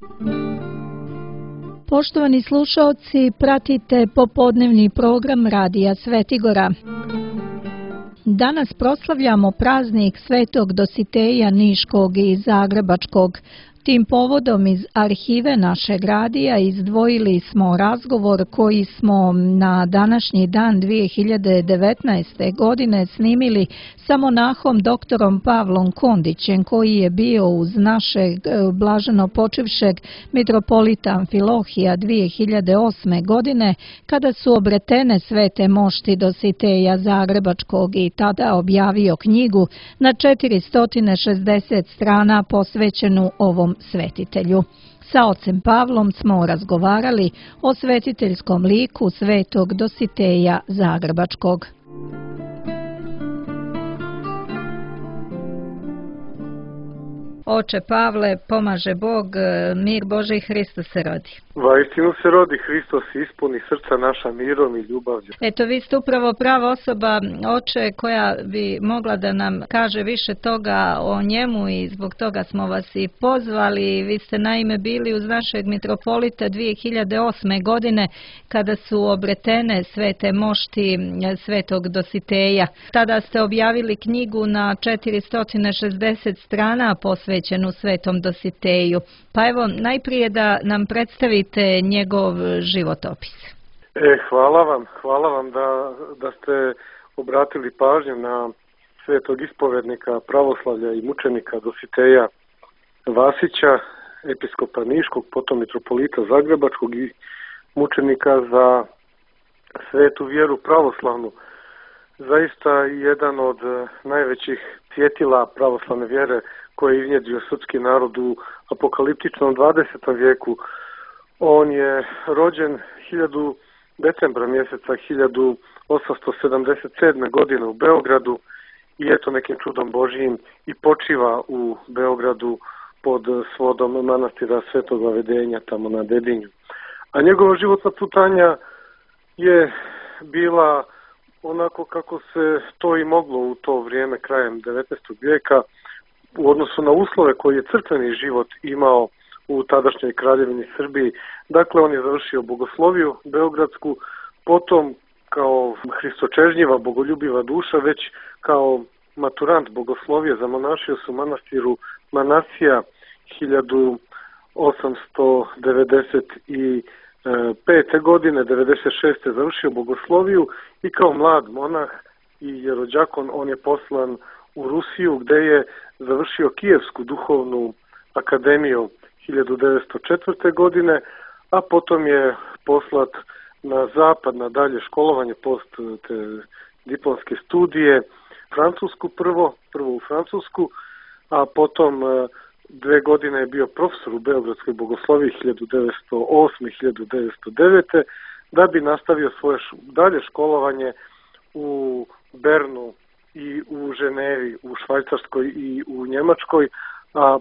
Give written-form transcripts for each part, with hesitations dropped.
Poštovani slušaoci, pratite popodnevni program Radija Svetigora. Danas proslavljamo praznik Svetog Dositeja Niškog i Zagrebačkog. Tim povodom iz arhive našeg radija izdvojili smo razgovor koji smo na današnji dan 2019. godine snimili sa monahom doktorom Pavlom Kondićem, koji je bio uz našeg blaženo počivšeg mitropolita Amfilohija 2008. godine, kada su obretene svete mošti Dositeja Zagrebačkog i tada objavio knjigu na 460 strana posvećenu ovom svetitelju. Sa ocem Pavlom smo razgovarali o svetiteljskom liku svetog Dositeja Zagrebačkog. Oče Pavle, pomaže Bog, mir Božji, Hristos se rodi. Vaistinu se rodi, Hristos ispuni srca naša mirom i ljubavlju. Eto, vi ste upravo prava osoba, oče, koja bi mogla da nam kaže više toga o njemu i zbog toga smo vas i pozvali. Vi ste naime bili uz našeg mitropolita 2008. godine kada su obretene svete mošti svetog Dositeja. Tada ste objavili knjigu na 460 strana posvećenu svetom Dositeju. Pa evo, najprije da nam predstavite njegov životopis. Hvala vam da ste obratili pažnju na svetog ispovednika pravoslavlja i mučenika Dositeja Vasića, episkopa Niškog, potom mitropolita Zagrebačkog i mučenika za svetu vjeru pravoslavnu. Zaista jedan od najvećih svjetila pravoslavne vjere koje je iznjedrio srpski narod u apokaliptičnom 20. vijeku. On je rođen decembra mjeseca 1877. godine u Beogradu i eto nekim čudom Božijim i počiva u Beogradu pod svodom manastira Svetog Vavedenja tamo na Dedinju. A njegova životna putanja je bila onako kako se to i moglo u to vrijeme krajem 19. vijeka u odnosu na uslove koje je crkveni život imao u tadašnjoj kraljevini Srbiji. Dakle, on je završio bogosloviju beogradsku, potom kao hristočežnjiva, bogoljubiva duša, već kao maturant bogoslovije zamonašio se u manastiru Manasija 1895. godine, 96. završio bogosloviju i kao mlad monah i jerođakon on je poslan u Rusiju gdje je završio Kijevsku duhovnu akademiju 1904. godine, a potom je poslat na zapad na dalje školovanje post diplomske studije, Francusku prvo u Francusku, a potom 2 godine je bio profesor u Beogradskoj bogosloviji 1908-1909. da bi nastavio svoje dalje školovanje u Bernu i u Ženevi, u Švajcarskoj i u Njemačkoj, a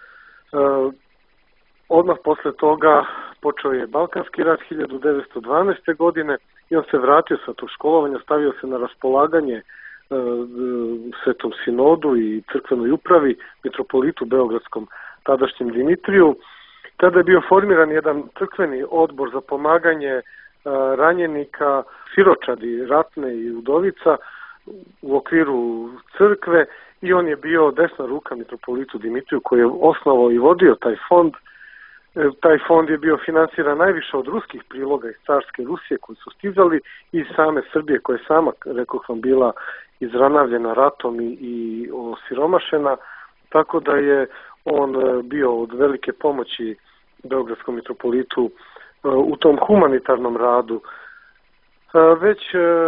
odmah posle toga počeo je Balkanski rat 1912. godine i on se vratio sa tog školovanja, stavio se na raspolaganje Svetom sinodu i crkvenoj upravi, mitropolitu beogradskom tadašnjem Dimitriju. Tada je bio formiran jedan crkveni odbor za pomaganje ranjenika, siročadi, ratne i udovica u okviru crkve i on je bio desna ruka mitropolitu Dimitriju koji je osnovao i vodio taj fond. Taj fond je bio finansiran najviše od ruskih priloga iz carske Rusije koji su stizali i same Srbije koja je sama, rekao sam, bila izranavljena ratom i osiromašena, tako da je on bio od velike pomoći beogradskom mitropolitu u tom humanitarnom radu. Već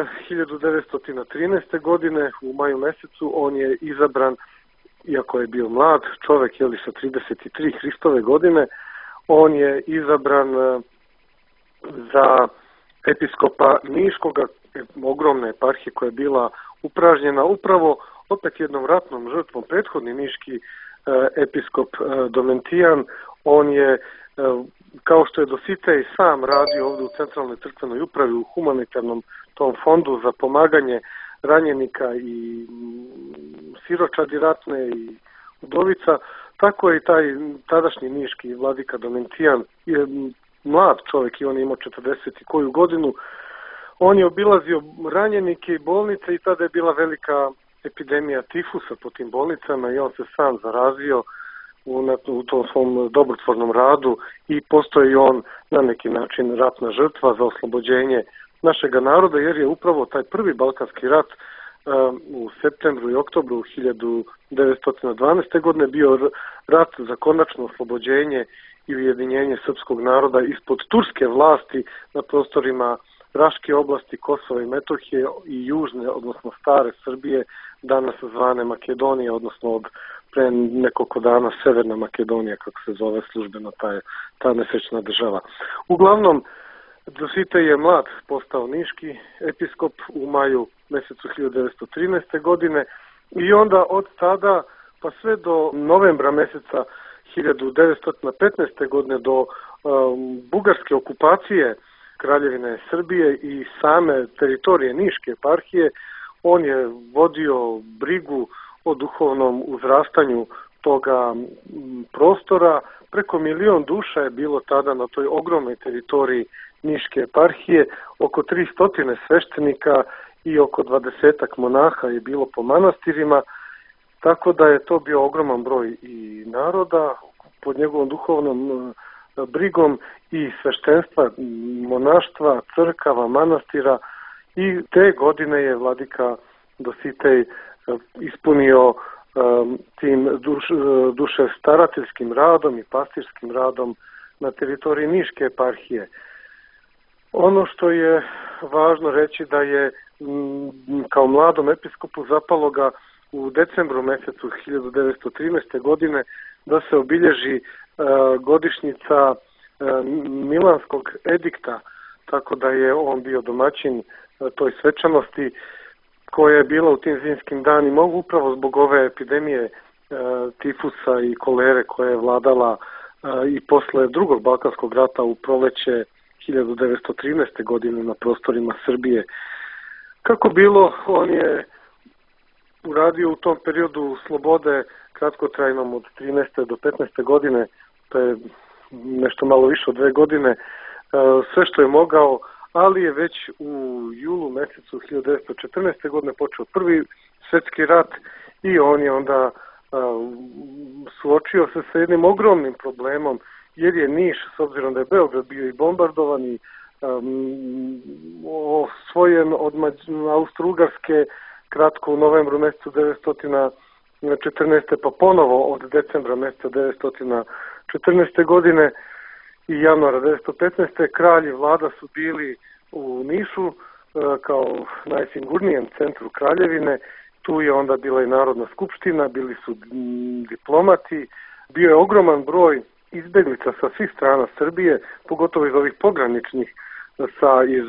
1913. godine u maju mjesecu on je izabran, iako je bio mlad čovjek, sa 33 Hristove godine, on je izabran za episkopa Niškoga, ogromne eparhije koja je bila upražnjena upravo opet jednom ratnom žrtvom. Prethodni niški episkop Domentijan, on je, kao što je Dositej sam radio ovdje u Centralnoj crkvenoj upravi u humanitarnom tom fondu za pomaganje ranjenika i siročadi ratne i udovica, Tako je i taj tadašnji niški vladika Domicijan je mlad čovjek i on je imao 40 i koju godinu. On je obilazio ranjenike i bolnice i tada je bila velika epidemija tifusa po tim bolnicama i on se sam zarazio u tom svom dobrotvornom radu i postoji on na neki način ratna žrtva za oslobođenje našega naroda, jer je upravo taj prvi Balkanski rat u septembru i oktobru 1912. godine bio rat za konačno oslobođenje i ujedinjenje srpskog naroda ispod turske vlasti na prostorima Raške oblasti, Kosova i Metohije i južne, odnosno stare Srbije, danas zvane Makedonije, odnosno od pre nekoliko dana Severna Makedonija, kako se zove službeno ta nesrećna država. Uglavnom, Dositej je mlad postao niški episkop u maju mesecu 1913. godine i onda od tada pa sve do novembra meseca 1915. godine do bugarske okupacije Kraljevine Srbije i same teritorije Niške eparhije, on je vodio brigu o duhovnom uzrastanju toga prostora. Preko 1.000.000 duša je bilo tada na toj ogromnoj teritoriji Niške eparhije, oko 300 sveštenika i oko 20 monaha je bilo po manastirima, tako da je to bio ogroman broj i naroda pod njegovom duhovnom brigom i sveštenstva, monaštva, crkava, manastira i te godine je vladika Dositej ispunio tim dušestarateljskim radom i pastirskim radom na teritoriji Niške eparhije. Ono što je važno reći da je kao mladom episkopu zapalo ga u decembru mesecu 1913. godine da se obilježi godišnjica Milanskog edikta, tako da je on bio domaćin toj svečanosti koja je bila u tim zimskim danima upravo zbog ove epidemije tifusa i kolere koja je vladala i posle drugog Balkanskog rata u proleće 1913. godine na prostorima Srbije. Kako bilo, on je uradio u tom periodu slobode kratkotrajnom od 13. do 15. godine, to je nešto malo više od 2 godine, sve što je mogao, ali je već u julu mesecu 1914. godine počeo prvi svjetski rat i on je onda suočio se sa jednim ogromnim problemom, jer je Niš, s obzirom da je Beograd bio i bombardovan i osvojen od Austro-Ugarske kratko u novembru mjesecu 1914. pa ponovo od decembra mjeseca 1914. godine i januara 1915. kralj i vlada su bili u Nišu kao najsigurnijem centru kraljevine. Tu je onda bila i Narodna skupština, bili su diplomati, bio je ogroman broj izbeglica sa svih strana Srbije, pogotovo iz ovih pograničnih, iz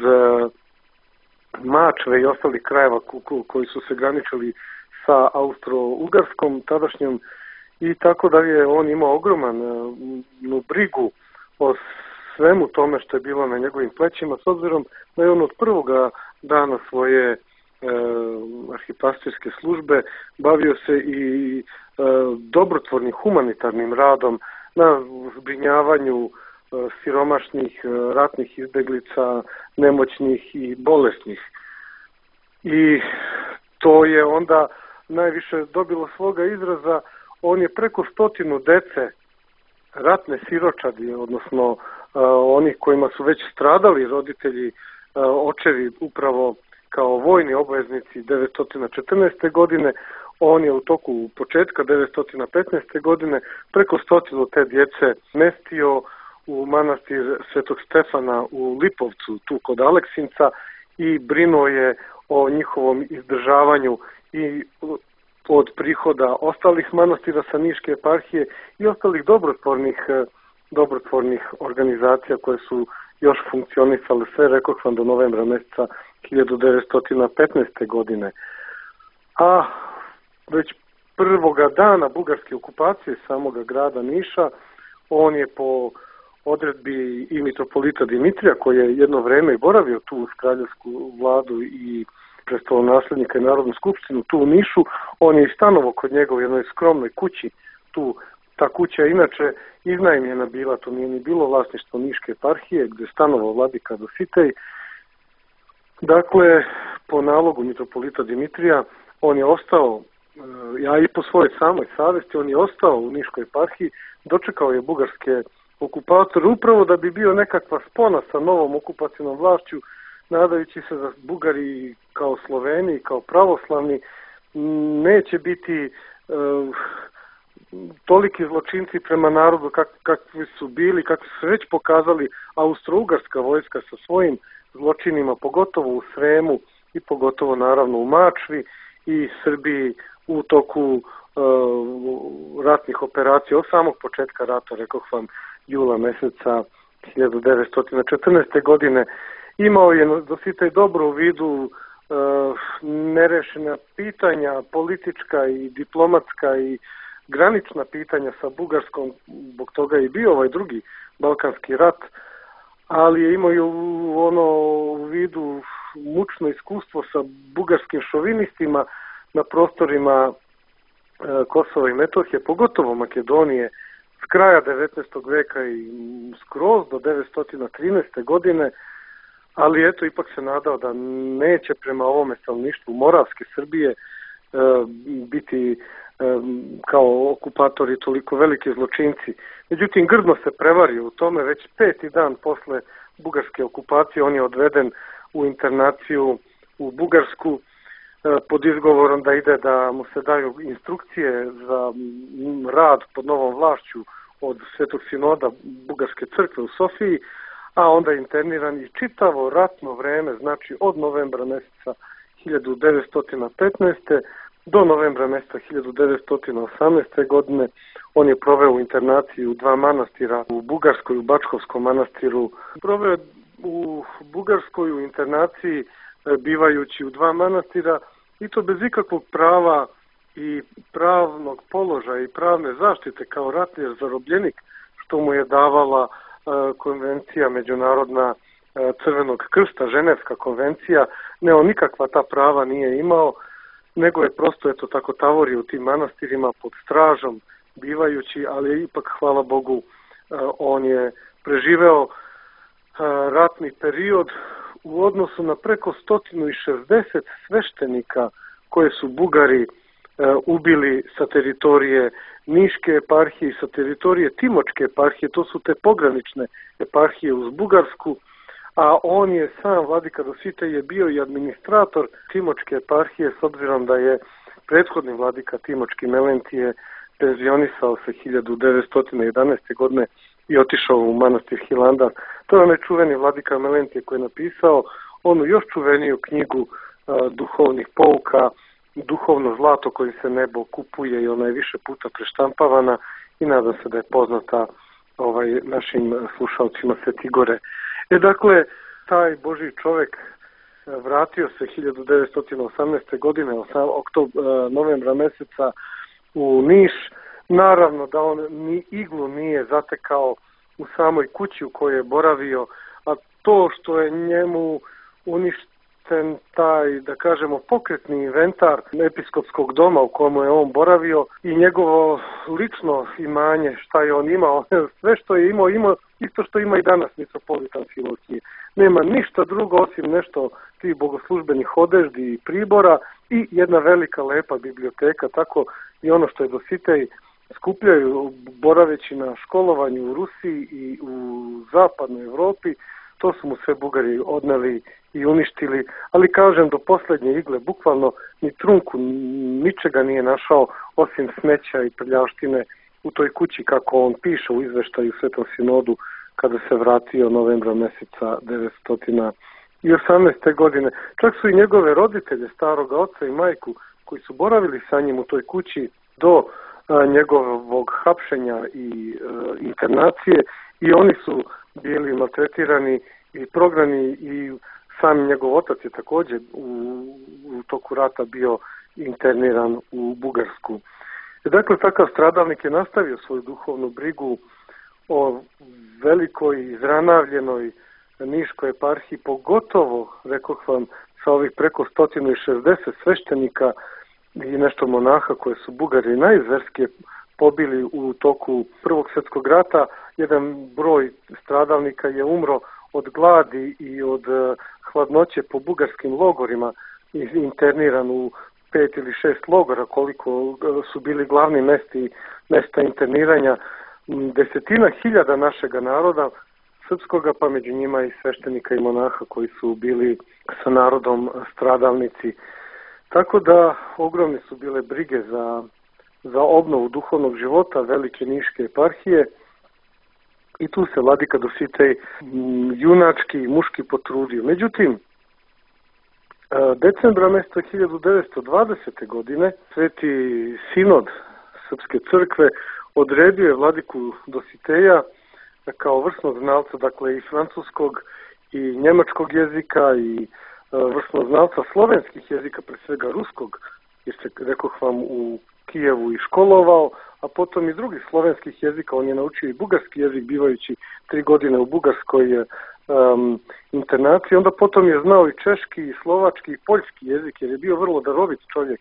Mačve i ostalih krajeva koji su se graničili sa Austro-Ugarskom tadašnjom, i tako da je on imao ogromanu brigu o svemu tome što je bilo na njegovim plećima, s obzirom da je on od prvoga dana svoje arhipastirske službe bavio se i dobrotvornim humanitarnim radom na zbrinjavanju siromašnih ratnih izbeglica, nemoćnih i bolesnih. I to je onda najviše dobilo svoga izraza. On je preko 100 dece, ratne siročadi, odnosno onih kojima su već stradali roditelji, očevi upravo kao vojni obveznici 1914. godine, on je u toku početka 1915. godine preko 100 te djece mestio u manastir Svetog Stefana u Lipovcu, tu kod Aleksinca, i brinuo je o njihovom izdržavanju i od prihoda ostalih manastira sa Niške eparhije i ostalih dobrotvornih organizacija koje su još funkcionisale sve, rekoh vam, do novembra mjeseca 1915. godine. A već prvoga dana bugarske okupacije samoga grada Niša, on je po odredbi i mitropolita Dimitrija, koji je jedno vreme boravio tu uz kraljevsku vladu i prestolonaslednika i Narodnu skupštinu tu u Nišu, on je i stanovao kod njega u jednoj skromnoj kući tu Ta kuća inače iznajmljena bila, to nije ni bilo vlasništvo Niške eparhije gdje stanovao vladika Dositej. Dakle, po nalogu mitropolita Dimitrija, on je ostao, ja i po svojoj samoj savjesti, on je ostao u Niškoj eparhiji, dočekao je bugarske okupatore upravo da bi bio nekakva spona sa novom okupacijnom vlašću, nadajući se da Bugari kao Sloveni, kao pravoslavni, neće biti toliki zločinci prema narodu kakvi su bili, kakvi su već pokazali Austro-Ugarska vojska sa svojim zločinima, pogotovo u Sremu i pogotovo naravno u Mačvi i Srbiji u toku ratnih operacija od samog početka rata, rekoh vam, jula meseca 1914. godine. Imao je Dositej dobro u vidu nerešena pitanja, politička i diplomatska i granična pitanja sa Bugarskom, zbog toga je i bio ovaj drugi Balkanski rat, ali je imao u vidu mučno iskustvo sa bugarskim šovinistima na prostorima Kosova i Metohije, pogotovo Makedonije, s kraja 19. veka i skroz do 1913. godine, ali eto, ipak se nadao da neće prema ovome stanovništvu Moravske Srbije biti kao okupatori toliko veliki zločinci. Međutim, grdno se prevario u tome, već 5. dan posle bugarske okupacije on je odveden u internaciju u Bugarsku pod izgovorom da ide da mu se daju instrukcije za rad pod novom vlašću od Svetog sinoda Bugarske crkve u Sofiji, a onda interniran i čitavo ratno vreme, znači od novembra mjeseca 1915. do novembra mjeseca 1918. godine on je proveo u internaciji u 2 manastira, u Bugarskoj, u Bačkovskom manastiru. Proveo u Bugarskoj u internaciji bivajući u 2 manastira i to bez ikakvog prava i pravnog položaja i pravne zaštite kao ratni zarobljenik, što mu je davala konvencija međunarodna Crvenog krsta, Ženevska konvencija. Ne, on nikakva ta prava nije imao, nego je prosto tako tavorio u tim manastirima pod stražom bivajući, ali ipak, hvala Bogu, on je preživeo ratni period u odnosu na preko 160 sveštenika koje su Bugari ubili sa teritorije Niške eparhije i sa teritorije Timočke eparhije. To su te pogranične eparhije uz Bugarsku, a on je sam, vladika Dositej, je bio i administrator Timočke eparhije, s obzirom da je prethodni vladika Timočki Melentije penzionisao se 1911. godine i otišao u manastir Hilandar. To je onaj čuveni vladika Melentije koji je napisao onu još čuveniju knjigu duhovnih pouka, Duhovno zlato koji se nebo kupuje, i ona je više puta preštampavana i nadam se da je poznata našim slušalcima Sveti Gore. Dakle, taj Božji čovjek vratio se 1918. godine, novembra meseca u Niš. Naravno da on ni iglu nije zatekao u samoj kući u kojoj je boravio, a to što je njemu uništen taj, da kažemo, pokretni inventar episkopskog doma u kojemu je on boravio i njegovo lično imanje, šta je on imao, sve što je imao isto što ima i danas mitropolit Amfilohije. Nema ništa drugo osim nešto tih bogoslužbenih odeždi i pribora i jedna velika lepa biblioteka. Tako i ono što je Dositej skupljaju boraveći na školovanju u Rusiji i u zapadnoj Europi, to su mu sve Bugari odneli i uništili, ali kažem, do posljednje igle, bukvalno ni trunku ničega nije našao osim smeća i prljavštine u toj kući, kako on piše u izveštaju Svetom sinodu kada se vratio novembra mjeseca 1918. godine. Čak su i njegove roditelje, staroga oca i majku, koji su boravili sa njim u toj kući do njegovog hapšenja i internacije, i oni su bili maltretirani i prognani, i sam njegov otac je također u toku rata bio interniran u Bugarsku. Dakle, takav stradalnik je nastavio svoju duhovnu brigu o velikoj izranavljenoj Niškoj eparhiji, pogotovo, rekoh vam, sa ovih preko 160 sveštenika i nešto monaha koje su Bugari najzverskije pobili u toku Prvog svjetskog rata. Jedan broj stradalnika je umro od gladi i od hladnoće po bugarskim logorima, interniran u 5 ili 6 logora, koliko su bili glavni mesta interniranja. Desetina hiljada našega naroda srpskoga, pa među njima i sveštenika i monaha koji su bili sa narodom stradalnici. Tako da ogromne su bile brige za obnovu duhovnog života Velike Niške eparhije i tu se vladika Dositej junački i muški potrudio. Međutim, decembra mjeseca 1920. godine Sveti sinod Srpske crkve odredio je vladiku Dositeja kao vrsnog znalca, dakle i francuskog i njemačkog jezika i vrsnog znalca slovenskih jezika, pre svega ruskog, jer se, rekoh vam, u Kijevu i školovao, a potom i drugih slovenskih jezika. On je naučio i bugarski jezik, bivajući 3 godine u bugarskoj internaciji. Onda potom je znao i češki, i slovački, i poljski jezik, jer je bio vrlo darovit čovjek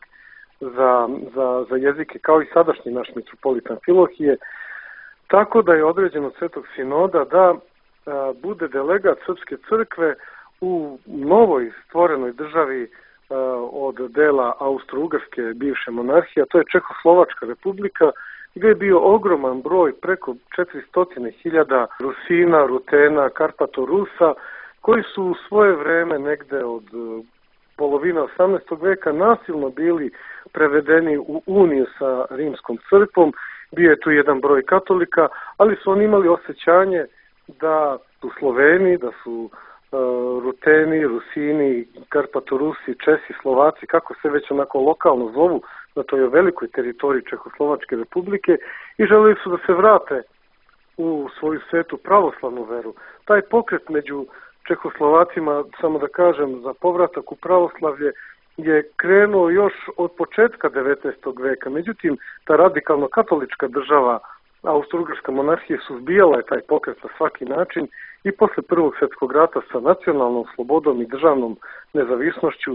za jezike, kao i sadašnji naš mitropolitan Filohije. Tako da je određeno od Svetog sinoda da bude delegat Srpske crkve u novoj stvorenoj državi od dela Austro-Ugarske bivše monarhije, a to je Čehoslovačka republika, gdje je bio ogroman broj, preko 400.000 Rusina, Rutena, Karpato-Rusa, koji su u svoje vreme negde od polovine 18. veka nasilno bili prevedeni u uniju sa Rimskom crkvom. Bio je tu jedan broj katolika, ali su oni imali osjećanje da su Sloveni, da su Ruteni, Rusini, Karpatorusi, Česi, Slovaci, kako se već onako lokalno zovu na toj velikoj teritoriji Čehoslovačke republike, i želeli su da se vrate u svoju svetu pravoslavnu veru. Taj pokret među Čehoslovacima, samo da kažem, za povratak u pravoslavlje je krenuo još od početka 19. veka. Međutim, ta radikalno katolička država, Austro-Ugarska monarhija, suzbijala je taj pokret na svaki način i posle Prvog svjetskog rata sa nacionalnom slobodom i državnom nezavisnošću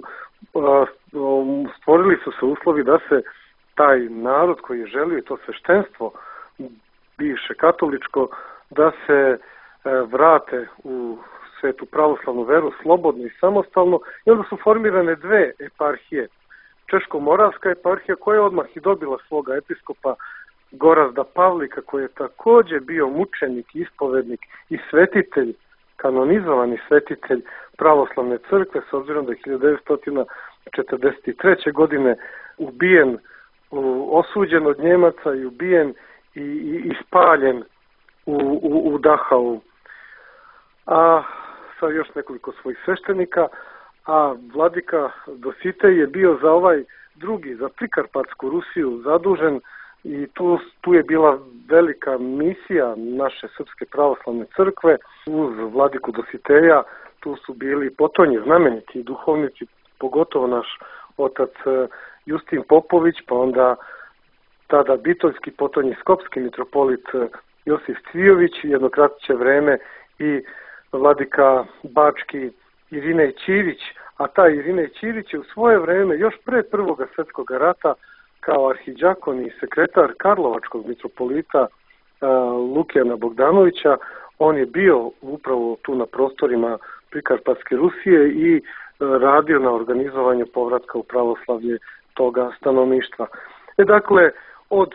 stvorili su se uslovi da se taj narod koji je želio, i to sveštenstvo bivše katoličko, da se vrate u svetu pravoslavnu veru slobodno i samostalno, i onda su formirane 2 eparhije. Češko-moravska eparhija, koja je odmah i dobila svoga episkopa Gorazda Pavlika, koji je također bio mučenik, ispovednik i svetitelj, kanonizovani svetitelj pravoslavne crkve, s obzirom da je 1943. godine ubijen, osuđen od Njemaca i ubijen i spaljen u Dachau. A sa još nekoliko svojih sveštenika, a vladika Dositej je bio za ovaj drugi, za Prikarpatsku Rusiju zadužen, i tu je bila velika misija naše Srpske pravoslavne crkve. Uz vladiku Dositeja tu su bili potonji znameniti duhovnici, pogotovo naš otac Justin Popović, pa onda tada bitoljski, potonji skopski mitropolit Josif Cvijović, jedno kratće vreme i vladika bački Irinej Ćirić, a taj Irinej Ćirić je u svoje vreme, još pre Prvog svjetskog rata, kao arhidžakon i sekretar karlovačkog mitropolita Lukijana Bogdanovića, on je bio upravo tu na prostorima Prikarpatske Rusije i radio na organizovanju povratka u pravoslavlje toga stanovništva. Dakle, od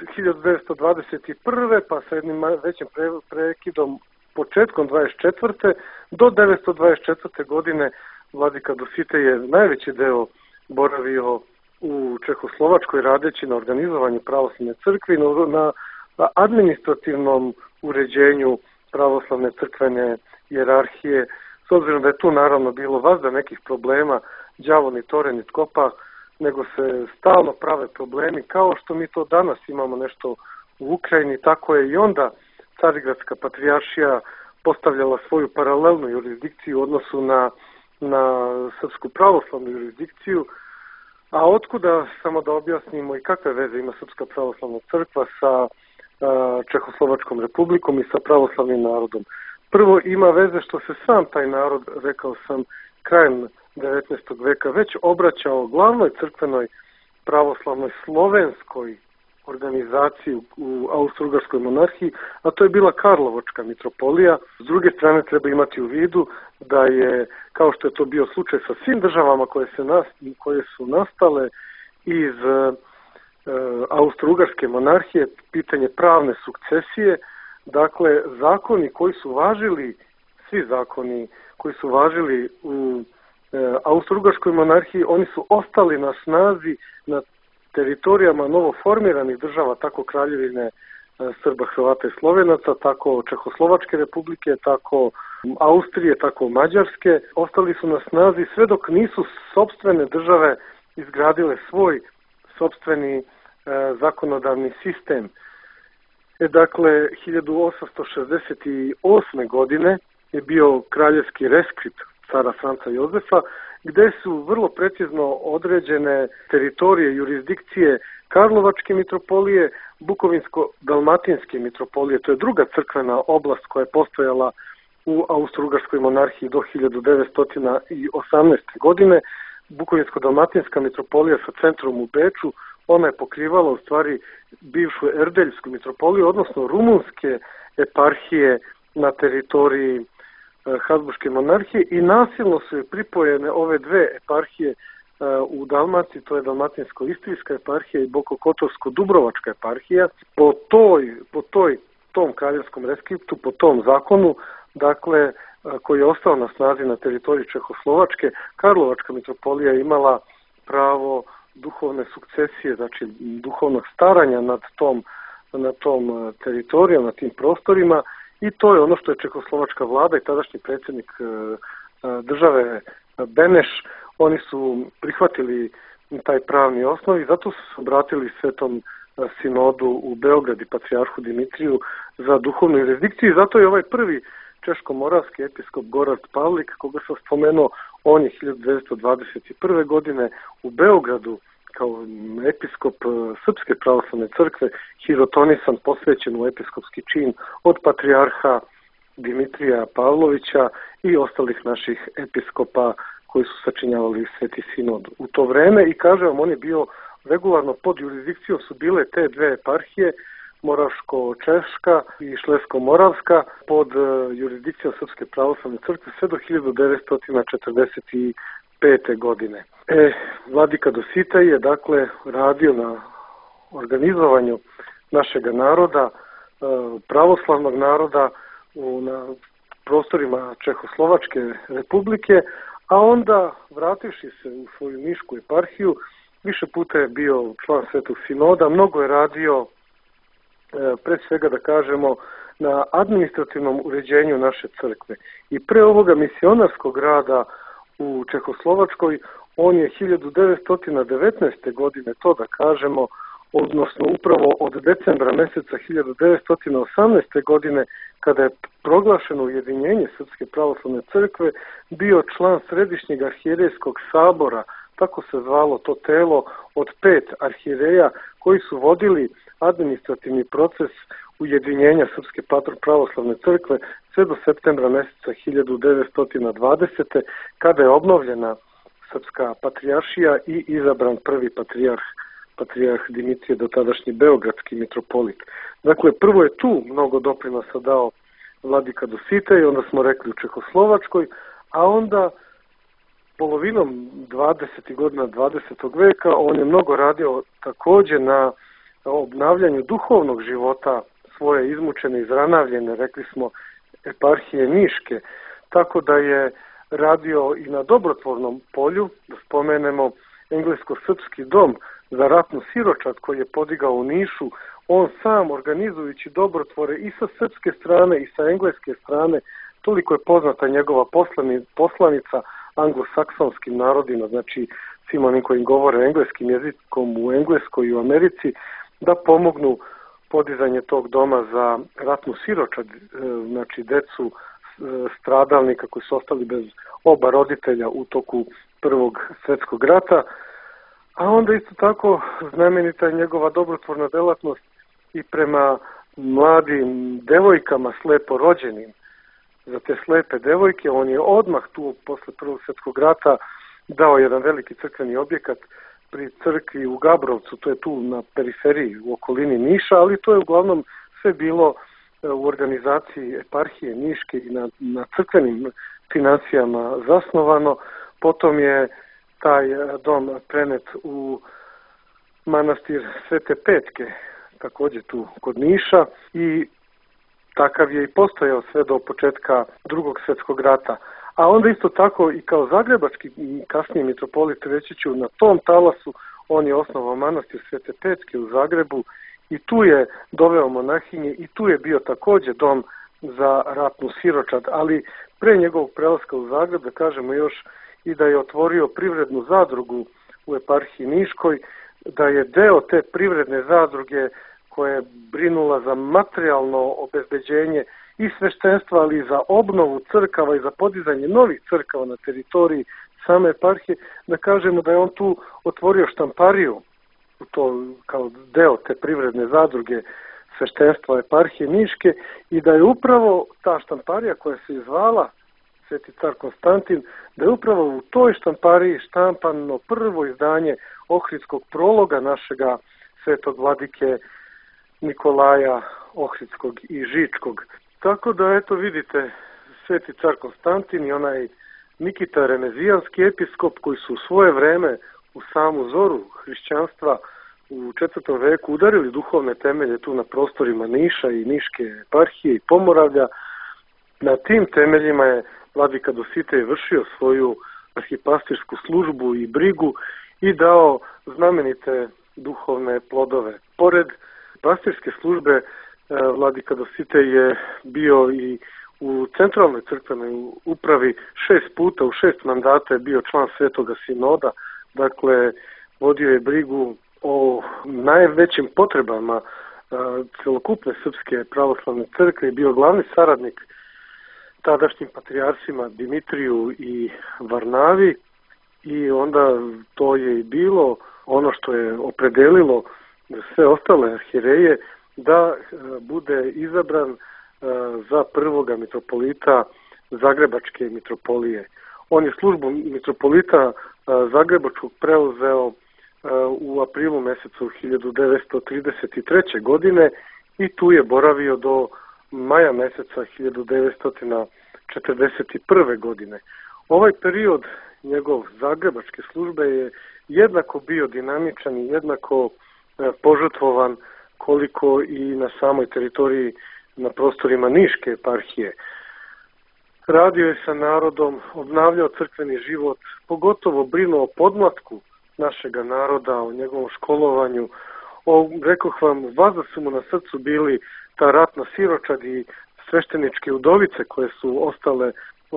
1921. pa sa jednim većim prekidom početkom 24. do 1924. godine vladika Dositej je najveći deo boravio u Čehoslovačkoj, radeći na organizovanju pravoslavne crkve i na administrativnom uređenju pravoslavne crkvene hijerarhije, s obzirom da je tu naravno bilo vazda nekih problema, đavo ni tore ni kopa, nego se stalno prave problemi, kao što mi to danas imamo nešto u Ukrajini, tako je i onda Carigradska patrijaršija postavljala svoju paralelnu jurisdikciju u odnosu na Srpsku pravoslavnu jurisdikciju. A otkuda, samo da objasnimo i kakve veze ima Srpska pravoslavna crkva sa Čehoslovačkom republikom i sa pravoslavnim narodom. Prvo, ima veze što se sam taj narod, rekao sam, krajem 19. veka već obraćao glavnoj crkvenoj pravoslavnoj slovenskoj organizaciju u Austro-Ugarskoj monarhiji, a to je bila Karlovačka mitropolija. S druge strane treba imati u vidu da je, kao što je to bio slučaj sa svim državama koje su nastale iz Austro-Ugarske monarhije, pitanje pravne sukcesije, dakle zakoni koji su važili, svi zakoni koji su važili u Austro-Ugarskoj monarhiji, oni su ostali na snazi na teritorijama novoformiranih država, tako Kraljevine Srba, Hrvata i Slovenaca, tako Čehoslovačke republike, tako Austrije, tako Mađarske. Ostali su na snazi sve dok nisu sopstvene države izgradile svoj sopstveni zakonodavni sistem. Dakle, 1868. godine je bio kraljevski reskript cara Franca Jozefa, gde su vrlo precizno određene teritorije, jurisdikcije Karlovačke mitropolije, Bukovinsko-dalmatinske mitropolije. To je druga crkvena oblast koja je postojala u Austro-Ugarskoj monarhiji do 1918. godine. Bukovinsko-dalmatinska mitropolija sa centrom u Beču, ona je pokrivala u stvari bivšu Erdeljsku mitropoliju, odnosno rumunske eparhije na teritoriji Habsburške monarhije, i nasilno su je pripojene ove dve eparhije u Dalmaciji, to je Dalmatinsko-Istrijska eparhija i Bokokotorsko-Dubrovačka eparhija. Po tom kraljevskom reskriptu, po tom zakonu, dakle, koji je ostao na snazi na teritoriji Čehoslovačke, Karlovačka mitropolija imala pravo duhovne sukcesije, znači duhovnog staranja nad tom teritorijom, nad tim prostorima, i to je ono što je Čehoslovačka vlada i tadašnji predsjednik države Beneš, oni su prihvatili taj pravni osnov i zato su se obratili Svetom sinodu u Beograd i patrijarhu Dimitriju za duhovnu jurisdikciju, i zato je ovaj prvi češko-moravski episkop Gorard Pavlik, koga sam spomenuo, on je 1921. godine u Beogradu kao episkop Srpske pravoslavne crkve hirotonisan, posvećen u episkopski čin od patrijarha Dimitrija Pavlovića i ostalih naših episkopa koji su sačinjavali Sveti sinod u to vreme. I kažem, on je bio regularno pod jurisdikcijom, su bile te dve eparhije, Moravško-Češka i Šlesko-Moravska, pod jurisdikcijom Srpske pravoslavne crkve sve do 1945. godine. Vladika Dositej je dakle radio na organizovanju našega naroda, pravoslavnog naroda na prostorima Čehoslovačke republike, a onda vrativši se u svoju nišku eparhiju, više puta je bio član Svetog sinoda, mnogo je radio pre svega, da kažemo, na administrativnom uređenju naše crkve. I pre ovoga misionarskog rada u Čehoslovačkoj, on je 1919. godine, to da kažemo, odnosno upravo od decembra meseca 1918. godine, kada je proglašeno ujedinjenje Srpske pravoslavne crkve, bio član Središnjeg arhijerejskog sabora, tako se zvalo to telo od 5 arhijereja koji su vodili administrativni proces ujedinjenja Srpske pravoslavne crkve sve do septembra meseca 1920. kada je obnovljena Srpska patrijaršija i izabran prvi patrijarh Dimitrije, dotadašnji beogradski mitropolit. Dakle, prvo je tu mnogo doprinosa dao vladika Dositej, onda smo rekli u Čehoslovačkoj, a onda polovinom 20. godina 20. veka on je mnogo radio takođe na obnavljanju duhovnog života svoje izmučene, izranavljene, rekli smo, eparhije Niške, tako da je radio i na dobrotvornom polju, da spomenemo Englesko-srpski dom za ratnu siročad koji je podigao u Nišu, on sam organizujući dobrotvore i sa srpske strane i sa engleske strane. Toliko je poznata njegova poslanica anglosaksonskim narodima, znači svim onim koji govore engleskim jezikom u Engleskoj i u Americi, da pomognu podizanje tog doma za ratnu siročad, znači decu stradalnika koji su ostali bez oba roditelja u toku Prvog svjetskog rata. A onda isto tako znamenita je njegova dobrotvorna delatnost i prema mladim devojkama slepo rođenim. Za te slepe devojke on je odmah tu posle Prvog svjetskog rata dao jedan veliki crkveni objekat pri crkvi u Gabrovcu, to je tu na periferiji u okolini Niša, ali to je uglavnom sve bilo u organizaciji eparhije Niške i na crkvenim financijama zasnovano. Potom je taj dom prenet u manastir Svete Petke, također tu kod Niša, i takav je i postojao sve do početka Drugog svjetskog rata. A onda isto tako i kao zagrebački kasniji mitropolit, reći ću, na tom talasu on je osnovao manastir Svete Petke u Zagrebu i tu je doveo monahinje i tu je bio također dom za ratnu siročad, ali pre njegovog prelaska u Zagreb, da kažemo još, i da je otvorio privrednu zadrugu u eparhiji Niškoj, da je deo te privredne zadruge koja je brinula za materijalno obezbeđenje i sveštenstva, ali i za obnovu crkava i za podizanje novih crkava na teritoriji same eparhije, da kažemo da je on tu otvorio štampariju, to kao deo te privredne zadruge sveštenstva eparhije Niške, i da je upravo ta štamparija koja se zvala Sveti car Konstantin, da je upravo u toj štampariji štampano prvo izdanje Ohridskog prologa našega svetog vladike Nikolaja Ohridskog i Žičkog. Tako da, eto, vidite, Sveti car Konstantin i onaj Nikita Remezijanski episkop, koji su u svoje vreme u samu zoru hrišćanstva u 4. veku udarili duhovne temelje tu na prostorima Niša i Niške eparhije i Pomoravlja. Na tim temeljima je vladika Dositej vršio svoju arhipastirsku službu i brigu i dao znamenite duhovne plodove. Pored pastirske službe, vladika Dositej je bio i u centralnoj crkvenoj upravi 6 puta, u 6 mandata je bio član Svetoga sinoda, dakle vodio je brigu o najvećim potrebama celokupne srpske pravoslavne crkve i bio glavni saradnik tadašnjim patrijarsima Dimitriju i Varnavi, i onda to je i bilo ono što je opredelilo sve ostale arhijereje da bude izabran za prvoga mitropolita Zagrebačke mitropolije. On je službu mitropolita Zagrebačkog preuzeo u aprilu mesecu 1933. godine i tu je boravio do maja meseca 1941. godine. Ovaj period njegov zagrebačke službe je jednako bio dinamičan i jednako požrtvovan koliko i na samoj teritoriji na prostorima Niške eparhije. Radio je sa narodom, obnavljao crkveni život, pogotovo brinuo o podmlatku našega naroda, o njegovom školovanju. Rekoh vam, važno su mu na srcu bili ta ratna siročad i svešteničke udovice koje su ostale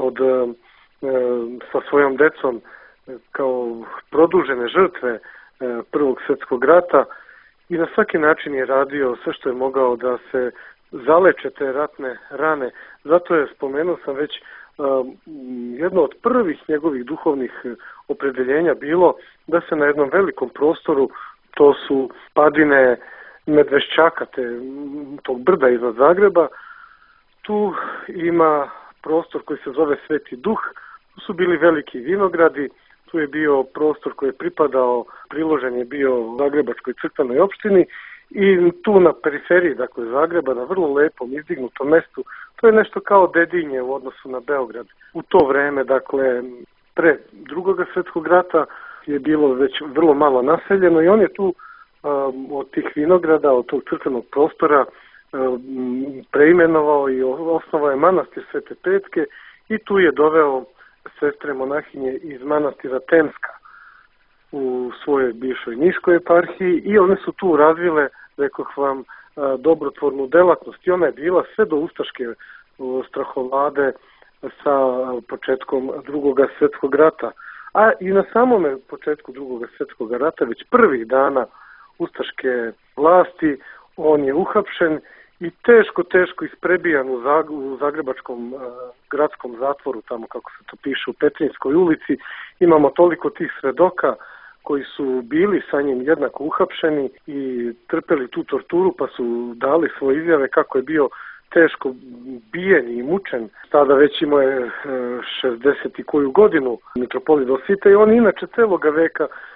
sa svojom decom kao produžene žrtve Prvog svjetskog rata, i na svaki način je radio sve što je mogao da se zaleče te ratne rane. Zato je, spomenuo sam već, jedno od prvih njegovih duhovnih opredeljenja bilo da se na jednom velikom prostoru, to su padine Medvešćaka, tog brda iznad Zagreba, tu ima prostor koji se zove Sveti Duh, tu su bili veliki vinogradi, tu je bio prostor koji je pripadao, priložen je bio Zagrebačkoj crkvenoj opštini, i tu na periferiji, dakle Zagreba, na vrlo lepom izdignutom mestu, to je nešto kao Dedinje u odnosu na Beograd. U to vreme, dakle, pre Drugog svjetskog rata je bilo već vrlo malo naseljeno i on je tu od tih vinograda, od tog crkvenog prostora preimenovao i osnovao je manastir Svete Petke i tu je doveo sestre monahinje iz manastira Temska u svojoj bivšoj Niškoj eparhiji i one su tu razvile, rekoh vam, dobrotvornu delatnost i ona je bila sve do ustaške strahovlade sa početkom Drugog svjetskog rata. A i na samome početku Drugog svjetskog rata, već prvih dana ustaške vlasti, on je uhapšen i teško isprebijan u Zagrebačkom gradskom zatvoru, tamo kako se to piše u Petrinjskoj ulici. Imamo toliko tih svedoka koji su bili sa njim jednako uhapšeni i trpeli tu torturu, pa su dali svoje izjave kako je bio teško bijen i mučen. Tada već imao je 60 i koju godinu mitropolit Dositej. On inače celoga veka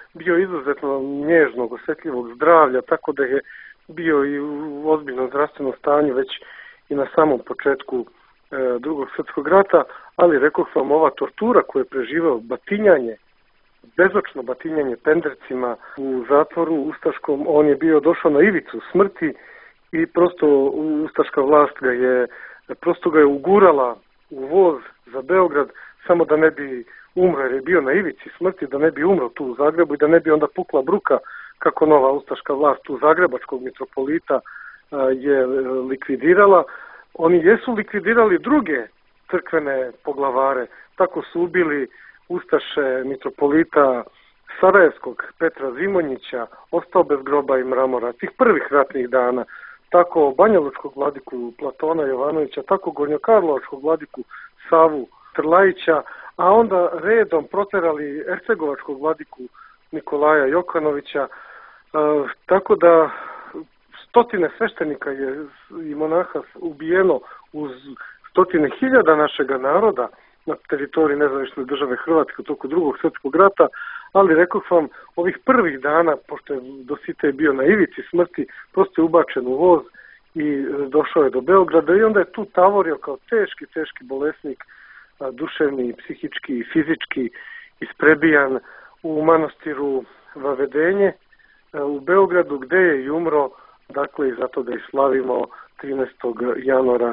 bio izuzetno nježnog, osjetljivog zdravlja, tako da je bio i u ozbiljnom zdravstvenom stanju već i na samom početku Drugog svjetskog rata, ali rekoh vam, ova tortura koju je preživao, batinjanje, bezočno batinjanje pendrecima u zatvoru ustaškom, on je bio došao na ivicu smrti i prosto ustaška vlast ga je ugurala u voz za Beograd samo da ne bi umro, jer je bio na ivici smrti, da ne bi umro tu u Zagrebu i da ne bi onda pukla bruka kako nova ustaška vlast tu zagrebačkog mitropolita je likvidirala. Oni jesu likvidirali druge crkvene poglavare, tako su ubili ustaše mitropolita Sarajevskog Petra Zimonjića, ostao bez groba i mramora, tih prvih ratnih dana, tako banjalučkog vladiku Platona Jovanovića, tako gornjokarlovačkog vladiku Savu Trlajića, a onda redom proterali ercegovačkog vladiku Nikolaja Jokanovića, tako da stotine sveštenika je i monaha ubijeno uz stotine hiljada našega naroda na teritoriji nezavisne države Hrvatske u toku Drugog svjetskog rata, ali rekoh vam, ovih prvih dana, pošto je Dositej bio na ivici smrti, prosto je ubačen u voz i došao je do Beograda i onda je tu tavorio kao teški bolesnik, duševni, psihički i fizički isprebijan u manastiru Vavedenje u Beogradu, gde je i umro, dakle i zato da i slavimo 13. januara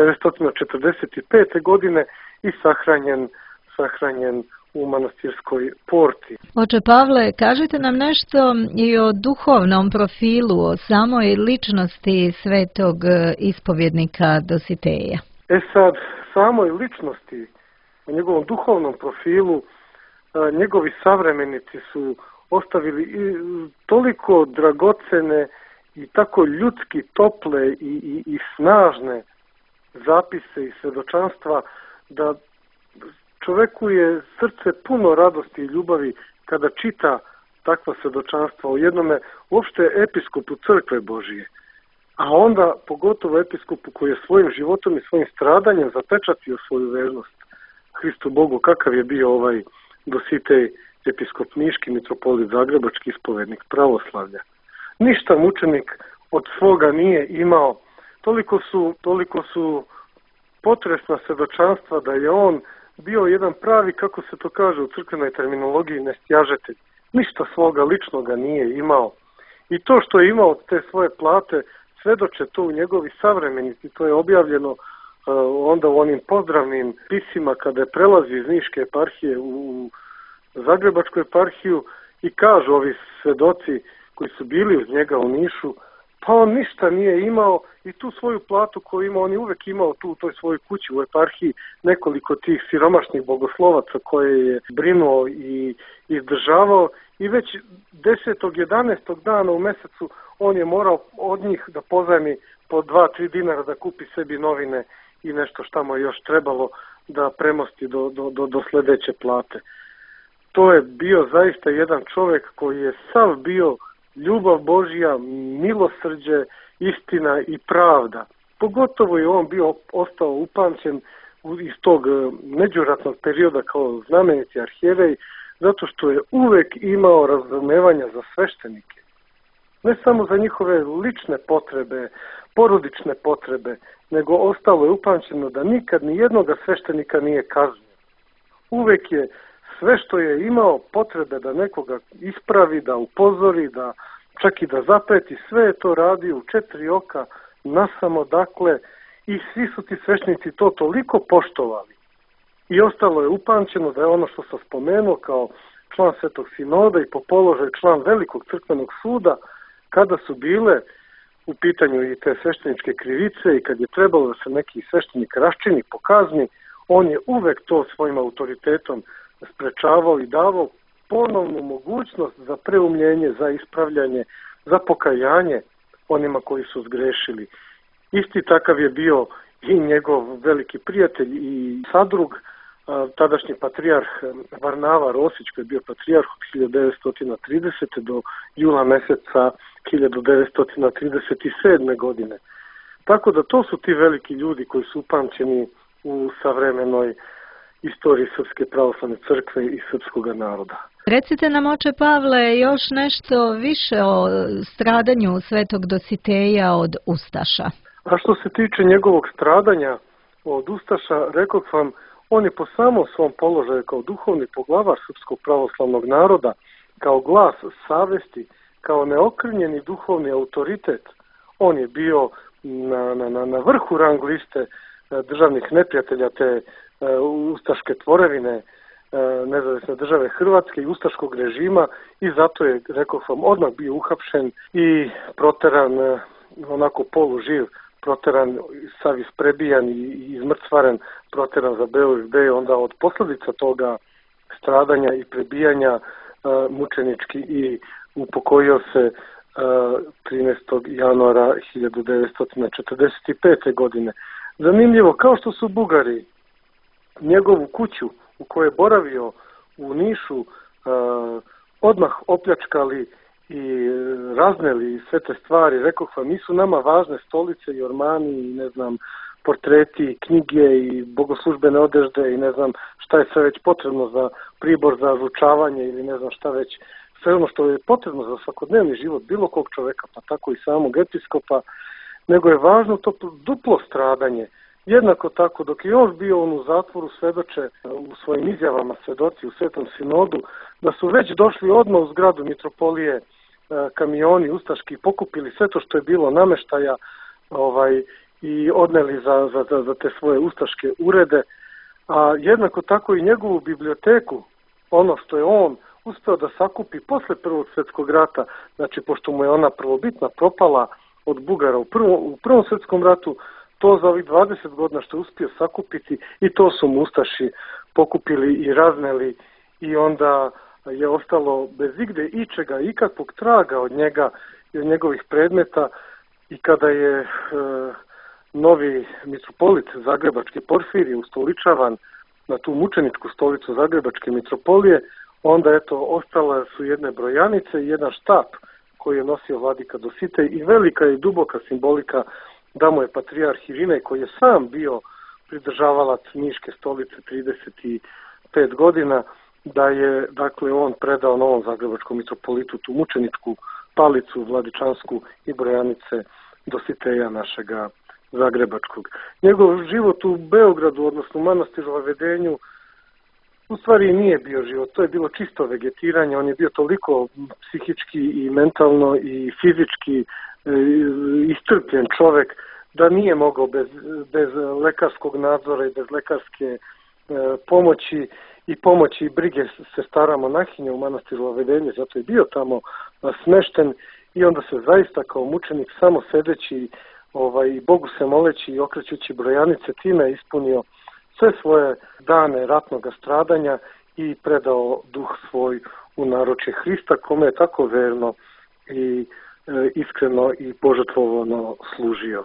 1945. godine i sahranjen u manastirskoj porti. Oče Pavle, kažite nam nešto i o duhovnom profilu, o samoj ličnosti svetog ispovjednika Dositeja. Sad, samoj ličnosti, o njegovom duhovnom profilu, njegovi savremenici su ostavili i toliko dragocene i tako ljudski tople i snažne zapise i svjedočanstva da čoveku je srce puno radosti i ljubavi kada čita takva svjedočanstva o jednome uopšte episkopu crkve Božije, a onda pogotovo episkopu koji je svojim životom i svojim stradanjem zapečatio svoju vernost Hristu Bogu, kakav je bio ovaj Dositej, episkop Niški, mitropolit Zagrebački, ispovednik pravoslavlja. Ništa mučenik od svoga nije imao, toliko su potresna svjedočanstva da je on bio jedan pravi, kako se to kaže u crkvenoj terminologiji, nestjažitelj. Ništa svoga ličnoga nije imao. I to što je imao te svoje plate, svedoče to u njegovi savremenici. To je objavljeno onda u onim pozdravnim pisima kada je prelazi iz Niške eparhije u Zagrebačku eparhiju i kažu ovi svedoci koji su bili uz njega u Nišu, pa on ništa nije imao i tu svoju platu koju ima, on je uvek imao tu u toj svojoj kući u eparhiji nekoliko tih siromašnih bogoslovaca koje je brinuo i izdržavao i već 10. 11. dana u mesecu on je morao od njih da pozajmi po 2-3 dinara da kupi sebi novine i nešto šta mu je još trebalo da premosti do sljedeće plate. To je bio zaista jedan čovjek koji je sav bio ljubav Božja, milosrđe, istina i pravda. Pogotovo je on bio ostao upamćen iz tog međuratnog perioda kao znameniti arhijerej, zato što je uvek imao razumevanja za sveštenike. Ne samo za njihove lične potrebe, porodične potrebe, nego ostalo je upamćeno da nikad ni jednoga sveštenika nije kaznio. Uvek je sve što je imao potrebe da nekoga ispravi, da upozori, da čak i da zapeti, sve je to radio u 4 oka, nasamo dakle, i svi su ti sveštenici to toliko poštovali. I ostalo je upamćeno da je ono što sam spomenuo kao član Svetog sinoda i po položaju član Velikog crkvenog suda, kada su bile u pitanju i te svešteničke krivice i kad je trebalo da se neki sveštenik raščini po kazni, on je uvek to svojim autoritetom sprečavao i davao ponovnu mogućnost za preumljenje, za ispravljanje, za pokajanje onima koji su zgrešili. Isti takav je bio i njegov veliki prijatelj i sadrug, tadašnji patrijarh Varnava Rosić, koji je bio patrijarh od 1930. do jula meseca 1937. godine. Tako da to su ti veliki ljudi koji su upamćeni u savremenoj istoriji Srpske pravoslavne crkve i srpskog naroda. Recite nam, oče Pavle, još nešto više o stradanju svetog Dositeja od ustaša. A što se tiče njegovog stradanja od ustaša, rekoh vam, on je po samom svom položaju kao duhovni poglavar srpskog pravoslavnog naroda, kao glas savesti, kao neokrnjeni duhovni autoritet, on je bio na vrhu rang liste državnih neprijatelja te ustaške tvorevine, nezavisne države Hrvatske i ustaškog režima, i zato je, rekoh vam, odmah bio uhapšen i proteran, onako poluživ, proteran, sav isprebijan i izmrcvaren, proteran za Beograd, gde je onda od posljedica toga stradanja i prebijanja mučenički i upokojio se 13. januara 1945. godine. Zanimljivo, kao što su Bugari njegovu kuću u kojoj je boravio u Nišu odmah opljačkali i razneli sve te stvari, rekoh vam, nisu nama važne stolice i ormani i ne znam, portreti, knjige i bogoslužbene odežde i ne znam šta je sve već potrebno za pribor za ručavanje ili ne znam šta već, sve ono što je potrebno za svakodnevni život bilo kog čoveka, pa tako i samog episkopa, nego je važno to duplo stradanje. Jednako tako, dok je još bio on u zatvoru, svedoče u svojim izjavama svedoci u Svetom sinodu, da su već došli odmah u zgradu mitropolije kamioni ustaški, pokupili sve to što je bilo nameštaja i odneli za te svoje ustaške urede, a jednako tako i njegovu biblioteku, ono što je on uspeo da sakupi posle Prvog svjetskog rata, znači pošto mu je ona prvobitna propala od Bugara u Prvom svjetskom ratu, to za ovih 20 godina što je uspio sakupiti i to su mu ustaši pokupili i razneli i onda je ostalo bez igde ičega, ikakvog traga od njega i od njegovih predmeta, i kada je novi mitropolit Zagrebački Porfirije ustoličavan na tu mučeničku stolicu Zagrebačke mitropolije, onda eto ostale su jedne brojanice i jedan štap koji je nosio vladika Dositej i velika i duboka simbolika da mu je patrijarh Irinej, koji je sam bio pridržavalac Niške stolice 35 godina, da je dakle on predao novom zagrebačkom mitropolitu tu mučeničku palicu vladičansku i brojanice Dositeja našega zagrebačkog. Njegov život u Beogradu, odnosno manastiru Vavedenju, u stvari nije bio život, to je bilo čisto vegetiranje, on je bio toliko psihički i mentalno i fizički iscrpljen čovek da nije mogao bez lekarskog nadzora i bez lekarske pomoći i brige sestara monahinja u manastiru Vavedenju, zato je bio tamo smešten i onda se zaista kao mučenik samo sedeći i Bogu se moleći i okrećući brojanice time ispunio sve svoje dane ratnog stradanja i predao duh svoj u naručje Hrista, kome je tako verno i iskreno i požrtvovano služio.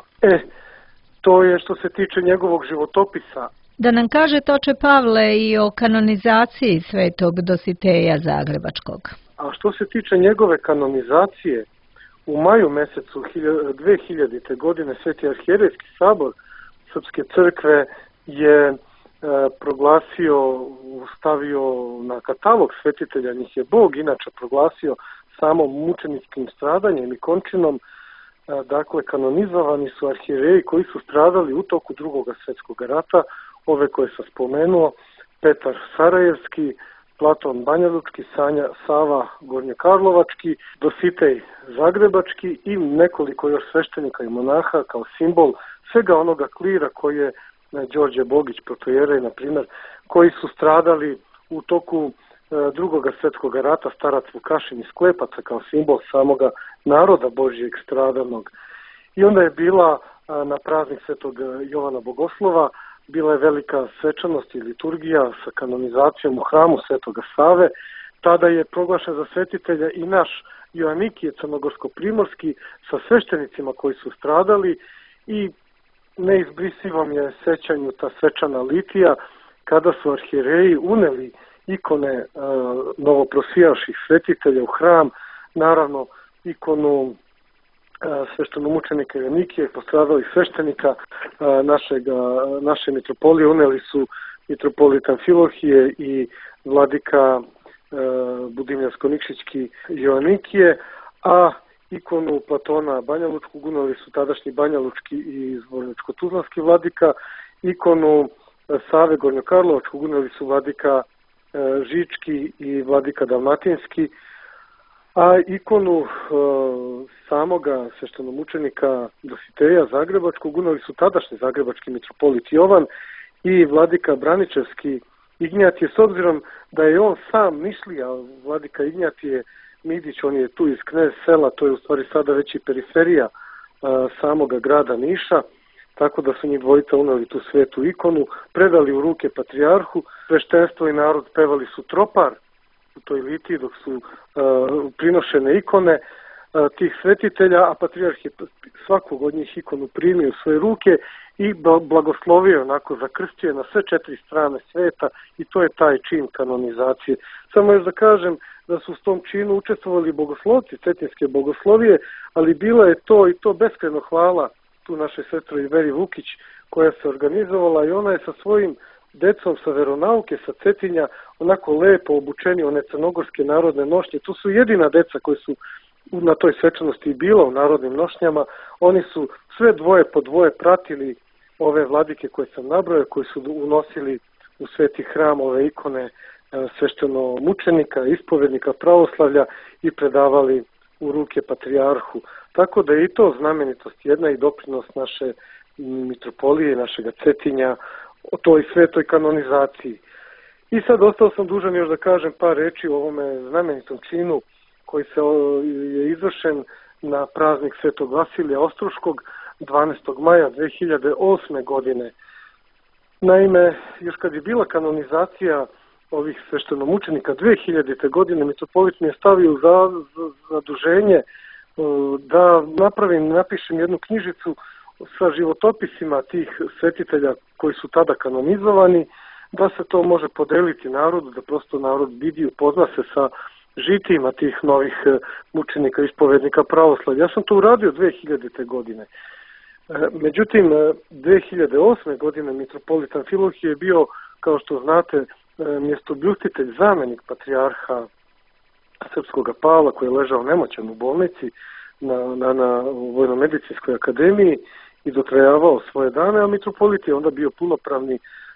To je što se tiče njegovog životopisa. Da nam kažete, oče Pavle, i o kanonizaciji svetog Dositeja Zagrebačkog. A što se tiče njegove kanonizacije, u maju mesecu 2000. godine Sveti arhijerejski sabor Srpske crkve je proglasio, stavio na katalog svetitelja, njih je Bog inače proglasio samo mučeničkim stradanjem i končinom. Dakle, kanonizovani su arhijereji koji su stradali u toku Drugog svjetskog rata, ove koje sam spomenuo: Petar Sarajevski, Platon Banjalučki, Sava Gornjekarlovački, Dositej Zagrebački i nekoliko još sveštenika i monaha kao simbol svega onoga klira koji je Đorđe Bogić, protojerej, na primjer, koji su stradali u toku Drugog svjetskog rata, starac Vukašin iz Klepaca kao simbol samoga naroda Božijeg stradanog. I onda je bila na praznik Svetog Jovana Bogoslova, bila je velika svečanost i liturgija sa kanonizacijom u hramu Svetoga Save. Tada je proglašen za svetitelja i naš Joanikije Crnogorsko-Primorski sa sveštenicima koji su stradali i neizbrisivom je sećanju ta svečana litija kada su arhijereji uneli ikone novoprosijaših svetitelja u hram, naravno ikonu sveštenomučenika Joanikije, postradalih sveštenika naše mitropolije uneli su mitropolit Amfilohije i vladika Budimljansko-Nikšićki Joanikije, a ikonu Platona Banjalučkog unijeli su tadašnji Banjalučki i Zvorničko-Tuzlanski vladika, ikonu Save Gornjokarlovačkog unijeli su vladika Žički i vladika Dalmatinski, a ikonu samoga sveštenomučenika Dositeja Zagrebačkog unijeli su tadašnji zagrebački mitropolit Jovan i vladika Braničevski Ignjatije, s obzirom da je on sam Nišlija, vladika Ignjatije Midić, on je tu iz Knez sela, to je u stvari sada već i periferija samoga grada Niša, tako da su njih dvojica unijeli tu svetu ikonu, predali u ruke patrijarhu, sveštenstvo i narod pevali su tropar u toj litiji dok su prinošene ikone tih svetitelja, a patrijarh je svakog od njih ikonu primio u svoje ruke i blagoslovio, onako zakrstio je na sve 4 strane sveta, i to je taj čin kanonizacije. Samo još da kažem da su u tom činu učestvovali bogoslovci cetinske bogoslovije, ali bila je to i to beskrajno hvala tu našoj sestri Veri Vukić koja se organizovala, i ona je sa svojim decom sa veronauke, sa Cetinja, onako lepo obučeni one crnogorske narodne nošnje. Tu su jedina deca koji su na toj svečanosti i bila u narodnim nošnjama. Oni su sve dvoje po dvoje pratili ove vladike koje sam nabrojao, koji su unosili u sveti hram ove ikone sveštenomučenika, ispovednika pravoslavlja i predavali u ruke patrijarhu. Tako da je i to znamenitost jedna i doprinos naše mitropolije, našega Cetinja, o toj svetoj kanonizaciji. I sad ostao sam dužan još da kažem par reči o ovome znamenitom činu koji je izvršen na praznik Svetog Vasilija Ostruškog 12. maja 2008. godine. Naime, još kad je bila kanonizacija ovih sveštenomučenika 2000. godine, mitropolit mi je stavio zaduženje da napišem jednu knjižicu sa životopisima tih svetitelja koji su tada kanonizovani, da se to može podeliti narodu, da prosto narod vidi, upozna se sa žitijima tih novih mučenika, ispovednika pravoslavlja. Ja sam to uradio 2000. godine. Međutim, 2008. godine mitropolit Amfilohije je bio, kao što znate, mjestobljustitelj, zamenik patrijarha Srpskog Pavla, koji je ležao nemoćan u bolnici na Vojno-medicinskoj akademiji i dotrajavao svoje dane, a mitropolit je onda bio punopravni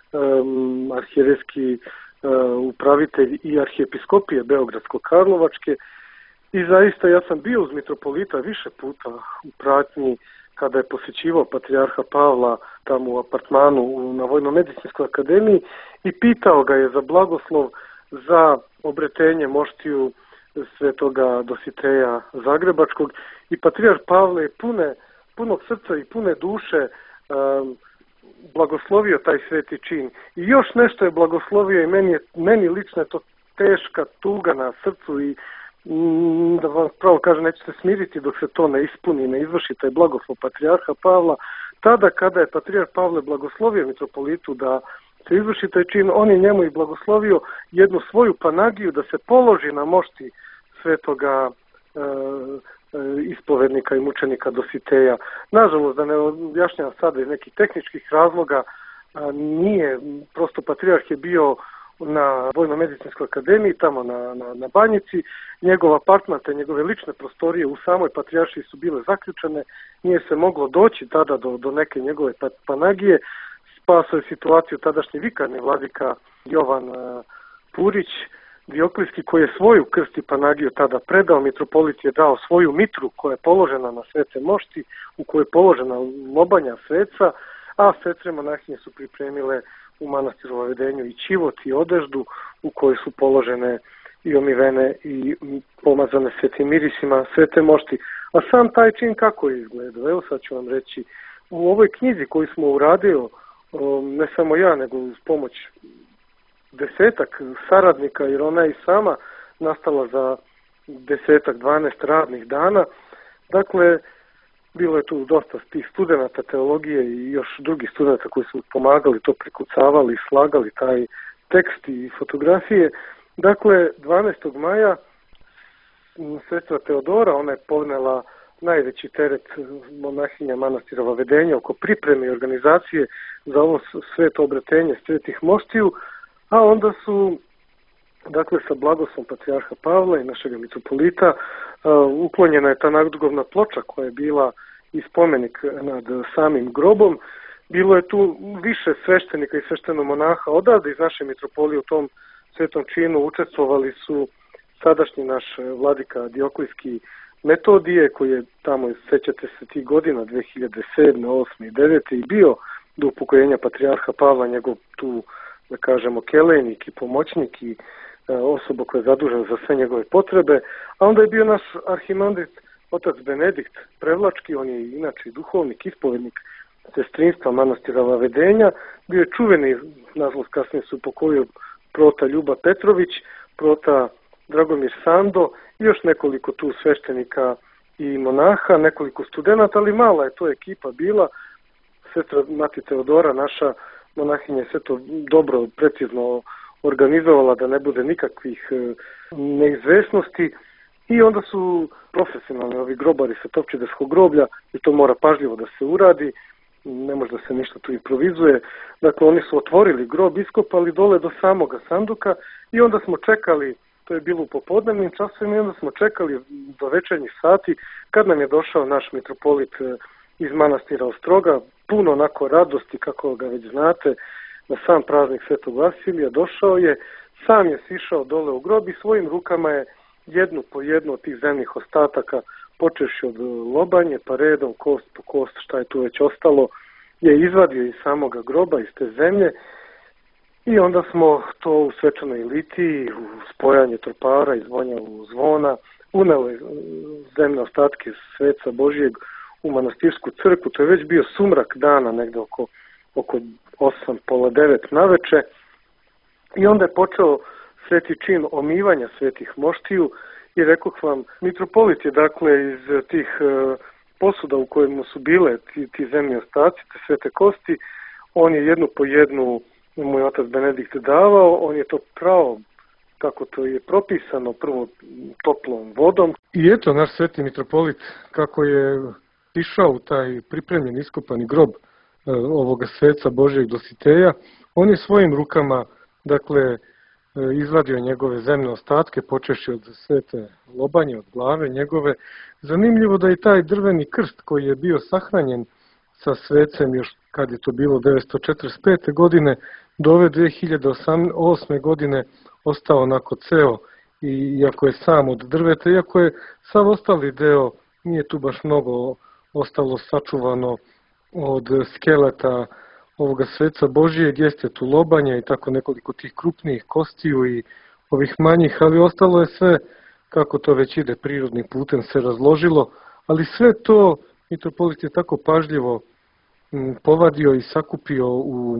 arhijerejski upravitelj i arhijepiskopije Beogradsko-Karlovačke, i zaista ja sam bio uz mitropolita više puta u pratnji kada je posjećivao patrijarha Pavla tamo u apartmanu na Vojno-medicinskoj akademiji i pitao ga je za blagoslov za obretenje moštiju svetoga Dositeja Zagrebačkog, i patrijarh Pavle je punog srca i pune duše blagoslovio taj sveti čin. I još nešto je blagoslovio, i meni lično je to teška tuga na srcu, i da vam pravo kažem, neću se smiriti dok se to ne ispuni, ne izvrši taj blagoslov patrijarha Pavla. Tada kada je patrijarh Pavle blagoslovio mitropolitu da se izvrši taj čin, on je njemu i blagoslovio jednu svoju panagiju da se položi na mošti svetoga ispovednika i mučenika Dositeja. Nažalost, da ne objašnjam sada iz nekih tehničkih razloga, nije, prosto patrijarh je bio na Vojno-medicinskoj akademiji, tamo na Banjici, njegov apartman te njegove lične prostorije u samoj patrijaršiji su bile zaključene, nije se moglo doći tada do neke njegove panagije. Spasao je situaciju tadašnji vikarni vladika Jovan Purić Dioklijski, koji je svoju krst i panagiju tada predao. Mitropolit je dao svoju mitru koja je položena na svete mošti, u kojoj je položena lobanja sveca, a sestre monahinje su pripremile u manastiru Vavedenju i čivot i odeždu u kojoj su položene i omivene i pomazane svetim mirisima svete mošti. A sam taj čin kako je izgledao? Evo sad ću vam reći. U ovoj knjizi koju smo uradili, ne samo ja, nego uz pomoć 10 saradnika, jer ona je i sama nastala za 10-12 radnih dana. Dakle, bilo je tu dosta tih studenata teologije i još drugih studenta koji su pomagali, to prikucavali, slagali taj tekst i fotografije. Dakle, 12. maja sestra Teodora, ona je podnela najveći teret monahinja manastira Vavedenja oko pripreme i organizacije za ovo sveto obretenje svetih moštiju, a onda su dakle sa blagoslovom patrijarha Pavla i našeg mitropolita uklonjena je ta nadgrobna ploča koja je bila i spomenik nad samim grobom. Bilo je tu više sveštenika i sveštenomonaha odavde iz naše mitropolije. U tom svetom činu učestvovali su sadašnji naš vladika Dioklijski Metodije, koji je tamo, sećate se, tih godina 2007. 8. i 9. i bio do upokojenja patrijarha Pavla, njegov tu, da kažemo, kelejnik i pomoćnik i osoba koja je zadužena za sve njegove potrebe. A onda je bio naš arhimandrit otac Benedikt Prevlački, on je inače duhovnik, ispovednik sestrinstva manastira Vavedenja, bio je čuveni, nažalost kasnije se upokojio, prota Ljuba Petrović, prota Dragomir Sando i još nekoliko tu sveštenika i monaha, nekoliko studenata, ali mala je to ekipa bila. Sestra Mati Teodora, naša monahinja, je sve to dobro, precizno organizovala da ne bude nikakvih neizvesnosti i onda su profesionalni ovi grobari sa Topčiderskog groblja, i to mora pažljivo da se uradi, ne može da se ništa tu improvizuje. Dakle, oni su otvorili grob, iskopali dole do samoga sanduka i onda smo čekali, to je bilo u popodnevnim časovima, i onda smo čekali do večernjih sati kad nam je došao naš mitropolit iz manastira Ostroga, puno onako radosti, kako ga već znate, na sam praznik Svetog Vasilija. Došao je, sam je sišao dole u grob i svojim rukama je jednu po jednu od tih zemnih ostataka, počevši od lobanje, pa redom, kost po kost, šta je tu već ostalo, je izvadio iz samoga groba, iz te zemlje, i onda smo to u svečanoj litiji, u spojanje tropara i zvona, uneli zemne ostatke sveca Božijeg u manastirsku crkvu. To je već bio sumrak dana, negde oko 8, pola 9 naveče, i onda je počeo sveti čin omivanja svetih moštiju. I rekoh vam, mitropolit je dakle iz tih posuda u kojima su bile ti zemlji ostaci, te svete kosti, on je jednu po jednu, moj otac Benedikt davao, on je to prao kako to je propisano, prvo toplom vodom. I eto, naš sveti mitropolit, kako je išao u taj pripremljen iskopani grob ovoga sveca Božijeg Dositeja, on je svojim rukama, dakle, izvadio njegove zemne ostatke, počeši od svete lobanje, od glave njegove. Zanimljivo da je taj drveni krst koji je bio sahranjen sa svecem još kad je to bilo 1945. godine, do ove 2008. godine ostao onako ceo, i iako je sam od drveta, iako je sav ostali deo, nije tu baš mnogo ostalo sačuvano od skeleta ovoga sveca Božijeg, jeste tu lobanja i tako nekoliko tih krupnijih kostiju i ovih manjih, ali ostalo je sve, kako to već ide, prirodnim putem se razložilo, ali sve to mitropolit je tako pažljivo povadio i sakupio u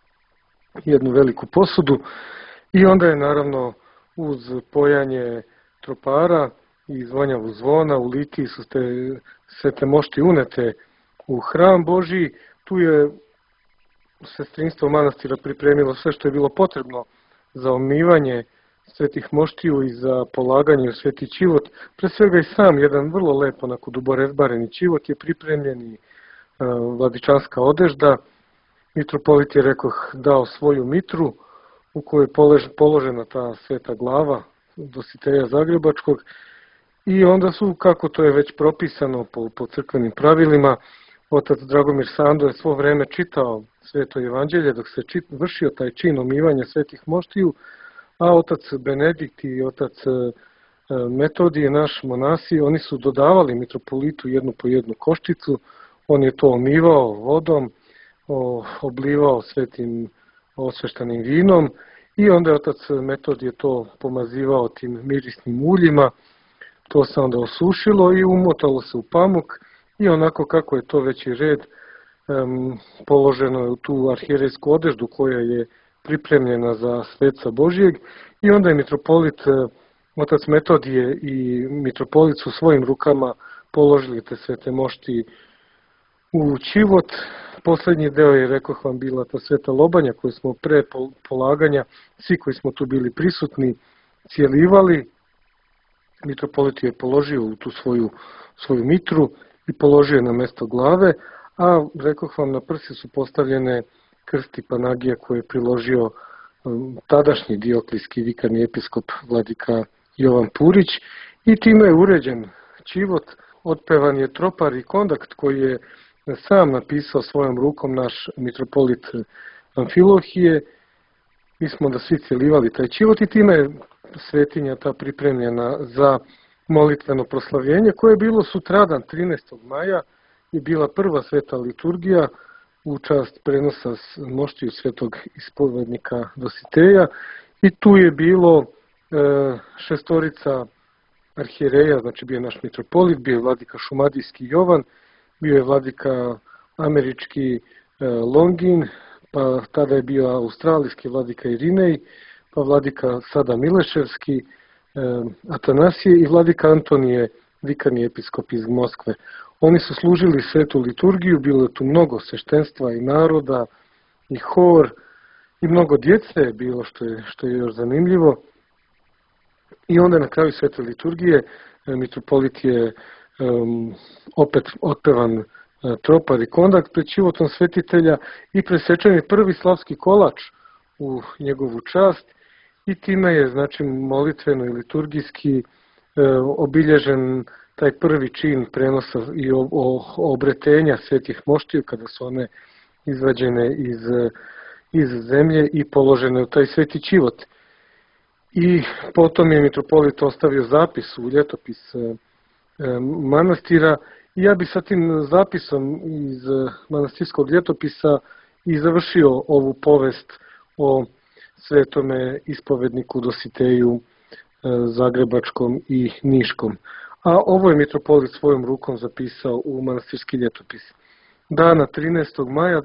jednu veliku posudu, i onda je naravno uz pojanje tropara i zvonjavu zvona u litiji su sve te mošti unete u hram Božiji. Tu je sestrinstvo manastira pripremilo sve što je bilo potrebno za omivanje svetih moštiju i za polaganje u sveti čivot. Pre svega i sam jedan vrlo lepo, onako duborezbareni čivot je pripremljen i vladičanska odežda. Mitropolit je, rekoh, dao svoju mitru u kojoj je položena ta sveta glava Dositeja Zagrebačkog, i onda su, kako to je već propisano po crkvenim pravilima, otac Dragomir Sando je svo vreme čitao Sveto evanđelje dok se vršio taj čin omivanja svetih moštiju, a otac Benedikt i otac Metodije, naš monasi, oni su dodavali mitropolitu jednu po jednu koščicu, on je to omivao vodom, oblivao svetim osveštanim vinom, i onda je otac Metodije to pomazivao tim mirisnim uljima. To se onda osušilo i umotalo se u pamuk, i onako kako je to već i red, položeno je u tu arhijerejsku odeždu koja je pripremljena za sveca Božijeg, i onda je mitropolit, otac Metodije i mitropolit su svojim rukama položili te svete mošti u čivot. Poslednji deo je, rekoh vam, bila ta sveta lobanja koju smo pre polaganja, svi koji smo tu bili prisutni, cijelivali. Mitropolit je položio u tu svoju mitru i položio je na mesto glave, a rekoh vam, na prsi su postavljene krst i panagija koje je priložio tadašnji dioklijski vikarni episkop vladika Jovan Purić, i time je uređen čivot. Otpevan je tropar i kondakt koji je sam napisao svojom rukom naš mitropolit Amfilohije. Mi smo da svi celivali taj čivot i time je svetinja ta pripremljena za molitveno proslavljenje, koje je bilo sutradan 13. maja, je bila prva sveta liturgija u čast prenosa moštiju svetog ispovednika Dositeja, i tu je bilo šestorica arhijereja, znači bio je naš mitropolit, bio je vladika šumadijski Jovan, bio je vladika američki Longin, pa tada je bio australijski vladika Irinej, pa vladika sada Mileševski Atanasije i vladika Antonije, vikarni episkop iz Moskve. Oni su služili svetu liturgiju, bilo je tu mnogo sveštenstva i naroda, i hor, i mnogo djece je bilo, što je još zanimljivo. I onda na kraju svete liturgije mitropolit je opet otpevan tropar i kondakt pred čivotom svetitelja i presečen je prvi slavski kolač u njegovu čast, i time je, znači, molitveno i liturgijski obilježen taj prvi čin prenosa i obretenja svetih moštiju, kada su one izvađene iz zemlje i položene u taj sveti čivot. I potom je mitropolit ostavio zapis u ljetopis manastira, i ja bi sa tim zapisom iz manastirskog ljetopisa i završio ovu povest o svetome ispovedniku Dositeju zagrebačkom i niškom. A ovo je mitropolit svojom rukom zapisao u manastirski ljetopis. Dana 13. maja,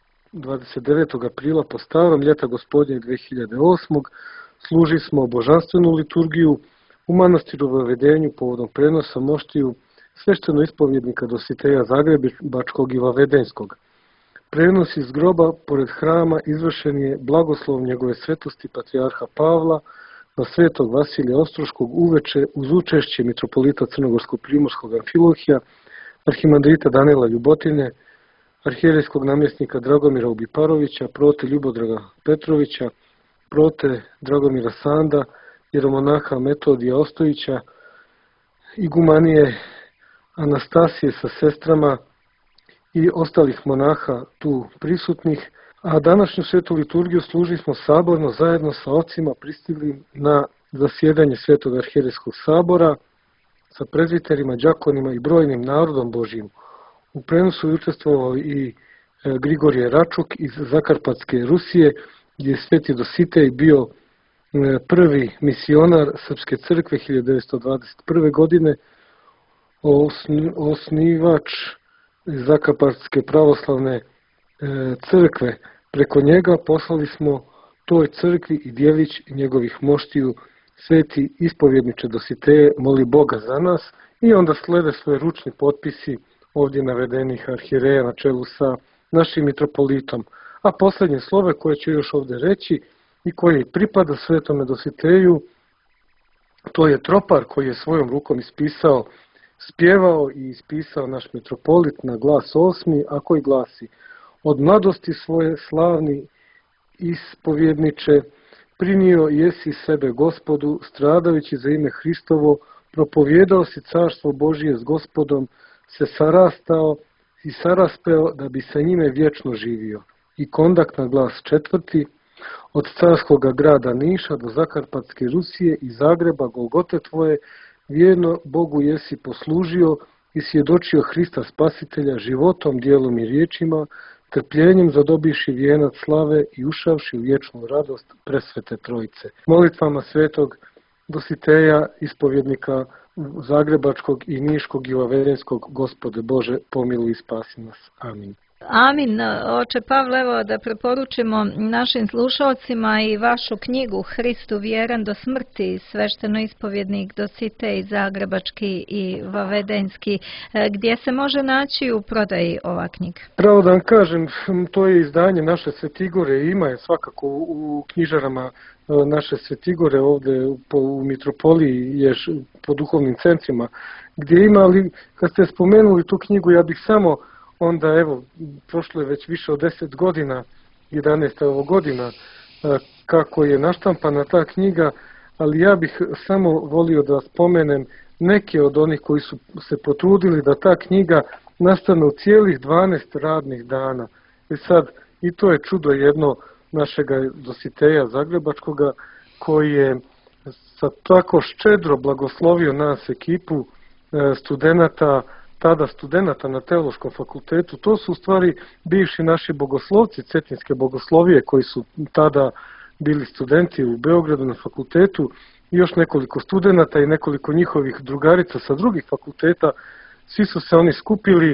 29. aprila po starom, ljeta gospodnjeg 2008. služi smo božanstvenu liturgiju u manastiru Vavedenju povodom prenosa moštiju svešteno ispovjednika Dositeja zagrebačkog i vavedenskog. Prenos iz groba pored hrama izvršen je blagoslov njegove svetosti patrijarha Pavla na svetog Vasilija Ostroškog uveče uz učešće mitropolita Crnogorsko-primorskog Amfilohija, arhimandrita Danila Ljubotine, arhijerejskog namjesnika Dragomira Ubiparovića, prote Ljubodraga Petrovića, prote Dragomira Sanda, jeromonaha Metodija Ostojića, igumanije Anastasije sa sestrama i ostalih monaha tu prisutnih, a današnju svetu liturgiju služili smo saborno zajedno sa ocima pristiglim na zasjedanje Svetog arhijerejskog sabora sa prezbiterima, đakonima i brojnim narodom Božjim. U prenosu je učestvovao i Grigorije Račuk iz Zakarpatske Rusije, gdje je sveti Dositej bio prvi misionar Srpske crkve 1921. godine, osnivač Zakarpatske pravoslavne crkve. Preko njega poslali smo toj crkvi i djelić njegovih moštiju: sveti ispovjedniče Dositeje, moli Boga za nas. I onda slede svoje ručni potpisi ovdje navedenih arhijereja na čelu sa našim mitropolitom. A posljednje slove koje ću još ovdje reći i koje pripada svetome Dositeju, to je tropar koji je svojom rukom ispisao, spjevao i ispisao naš mitropolit na glas 8, a koji glasi: od mladosti svoje slavni ispovjedniče, prinio jesi sebe Gospodu, stradajući za ime Hristovo, propovjedao si carstvo Božije s Gospodom, se sarastao i saraspeo da bi sa njime vječno živio. I kondakt na glas 4, od carskoga grada Niša do Zakarpatske Rusije i Zagreba, Golgote tvoje, vjerno Bogu jesi poslužio i svjedočio Hrista Spasitelja životom, djelom i riječima, trpljenjem zadobiši vijenac slave i ušavši u vječnu radost presvete Trojice. Molitvama svetog Dositeja, ispovjednika Zagrebačkog i Niškog i Vavedenskog, Gospode Bože, pomiluj i spasi nas. Amin. Amin. Oče Pavle, evo da preporučimo našim slušalcima i vašu knjigu Hristu vjeran do smrti, svešteno ispovjednik Dositej Zagrebački i Vavedenski, gdje se može naći u prodaji ova knjiga? Pravo da vam kažem, to je izdanje naše Svetigore, ima je svakako u knjižarama naše Svetigore ovdje u mitropoliji, je po duhovnim centrima gdje ima, ali kad ste spomenuli tu knjigu, ja bih samo onda, evo, prošlo je već više od 10 godina, 11 godina kako je naštampana ta knjiga, ali ja bih samo volio da spomenem neke od onih koji su se potrudili da ta knjiga nastane u cijelih 12 radnih dana. I sad, i to je čudo jedno našega Dositeja Zagrebačkoga, koji je sa tako ščedro blagoslovio nas ekipu tada studenata na Teološkom fakultetu. To su u stvari bivši naši bogoslovci Cetinske bogoslovije koji su tada bili studenti u Beogradu na fakultetu, i još nekoliko studenata i nekoliko njihovih drugarica sa drugih fakulteta. Svi su se oni skupili.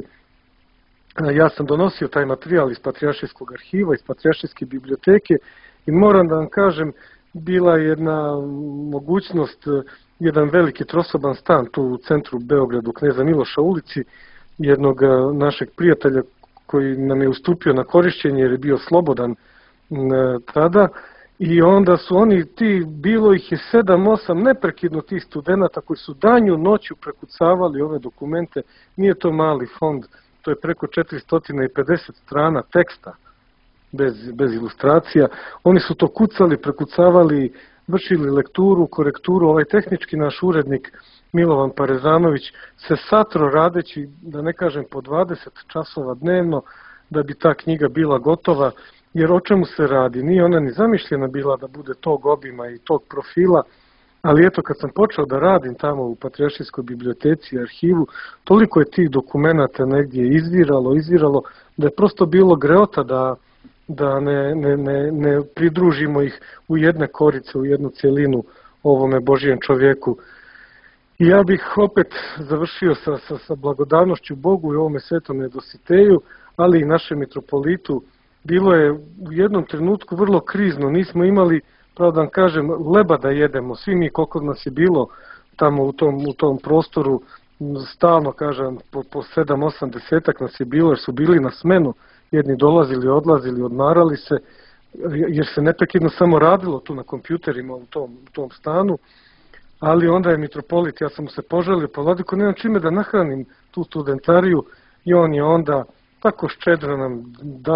Ja sam donosio taj materijal iz Patrijaršijskog arhiva, iz Patrijaršijske biblioteke, i moram da vam kažem, bila je jedna mogućnost, jedan veliki trosoban stan tu u centru Beogradu, Kneza Miloša ulici, jednog našeg prijatelja koji nam je ustupio na korišćenje jer je bio slobodan tada. I onda su oni, bilo ih je 7-8 neprekidno tih studenata koji su danju noću prekucavali ove dokumente. Nije to mali fond, to je preko 450 strana teksta bez ilustracija. Oni su to kucali, prekucavali, vršili lekturu, korekturu. Ovaj tehnički naš urednik Milovan Parezanović se satro radeći, da ne kažem po 20 časova dnevno, da bi ta knjiga bila gotova. Jer o čemu se radi? Nije ona ni zamišljena bila da bude tog obima i tog profila, ali eto, kad sam počeo da radim tamo u Patrijaršijskoj biblioteci i arhivu, toliko je tih dokumenata negdje izviralo, da je prosto bilo greota da ne pridružimo ih u jedne korice, u jednu cjelinu ovome Božijem čovjeku. I ja bih opet završio sa blagodavnošću Bogu i ovome Svetome Dositeju, ali i našem mitropolitu. Bilo je u jednom trenutku vrlo krizno, nismo imali, pravo da vam kažem, leba da jedemo. Svi mi, koliko nas je bilo tamo u tom prostoru, stalno, kažem, po 7-8 desetak nas je bilo, jer su bili na smenu. Jedni dolazili, odlazili, odmarali se, jer se neprekidno samo radilo tu na kompjuterima u tom stanu. Ali onda je mitropolit, ja sam mu se poželio, pa vladiko, nemam čime da nahranim tu studentariju, i on je onda tako ščedro nam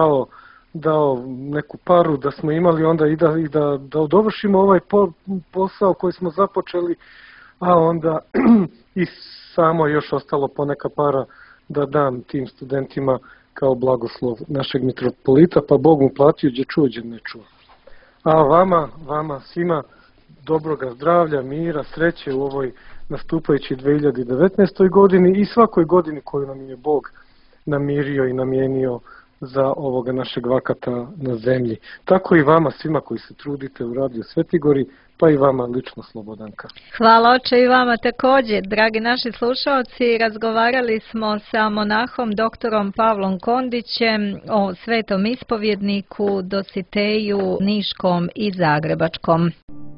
dao neku paru da smo imali onda i da dovršimo ovaj posao koji smo započeli, a onda i samo još ostalo poneka para da dam tim studentima kao blagoslov našeg mitropolita, pa Bog mu platio gdje čuo, gdje ne čuo. A vama svima dobroga zdravlja, mira, sreće u ovoj nastupajući 2019. godini i svakoj godini koju nam je Bog namirio i namijenio za ovoga našeg vakata na zemlji. Tako i vama svima koji se trudite u Radio Svetigori, pa i vama lično, Slobodanka. Hvala oče, i vama također. Dragi naši slušalci, razgovarali smo sa monahom doktorom Pavlom Kondićem o svetom ispovjedniku Dositeju Niškom i Zagrebačkom.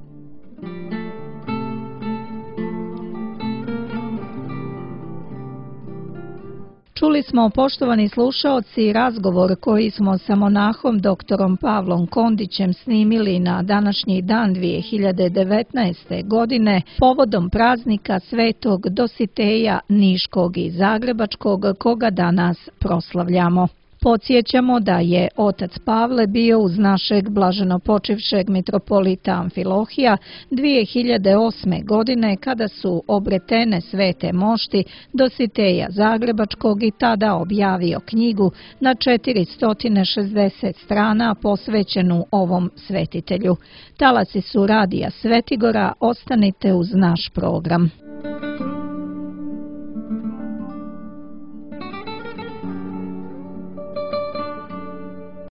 Čuli smo, poštovani slušaoci, razgovor koji smo sa monahom doktorom Pavlom Kondićem snimili na današnji dan 2019. godine povodom praznika svetog Dositeja Niškog i Zagrebačkog, koga danas proslavljamo. Podsjećamo da je otac Pavle bio uz našeg blaženopočivšeg mitropolita Amfilohija 2008. godine kada su obretene svete mošti Dositeja Zagrebačkog i tada objavio knjigu na 460 strana posvećenu ovom svetitelju. Talasi su Radija Svetigora, ostanite uz naš program.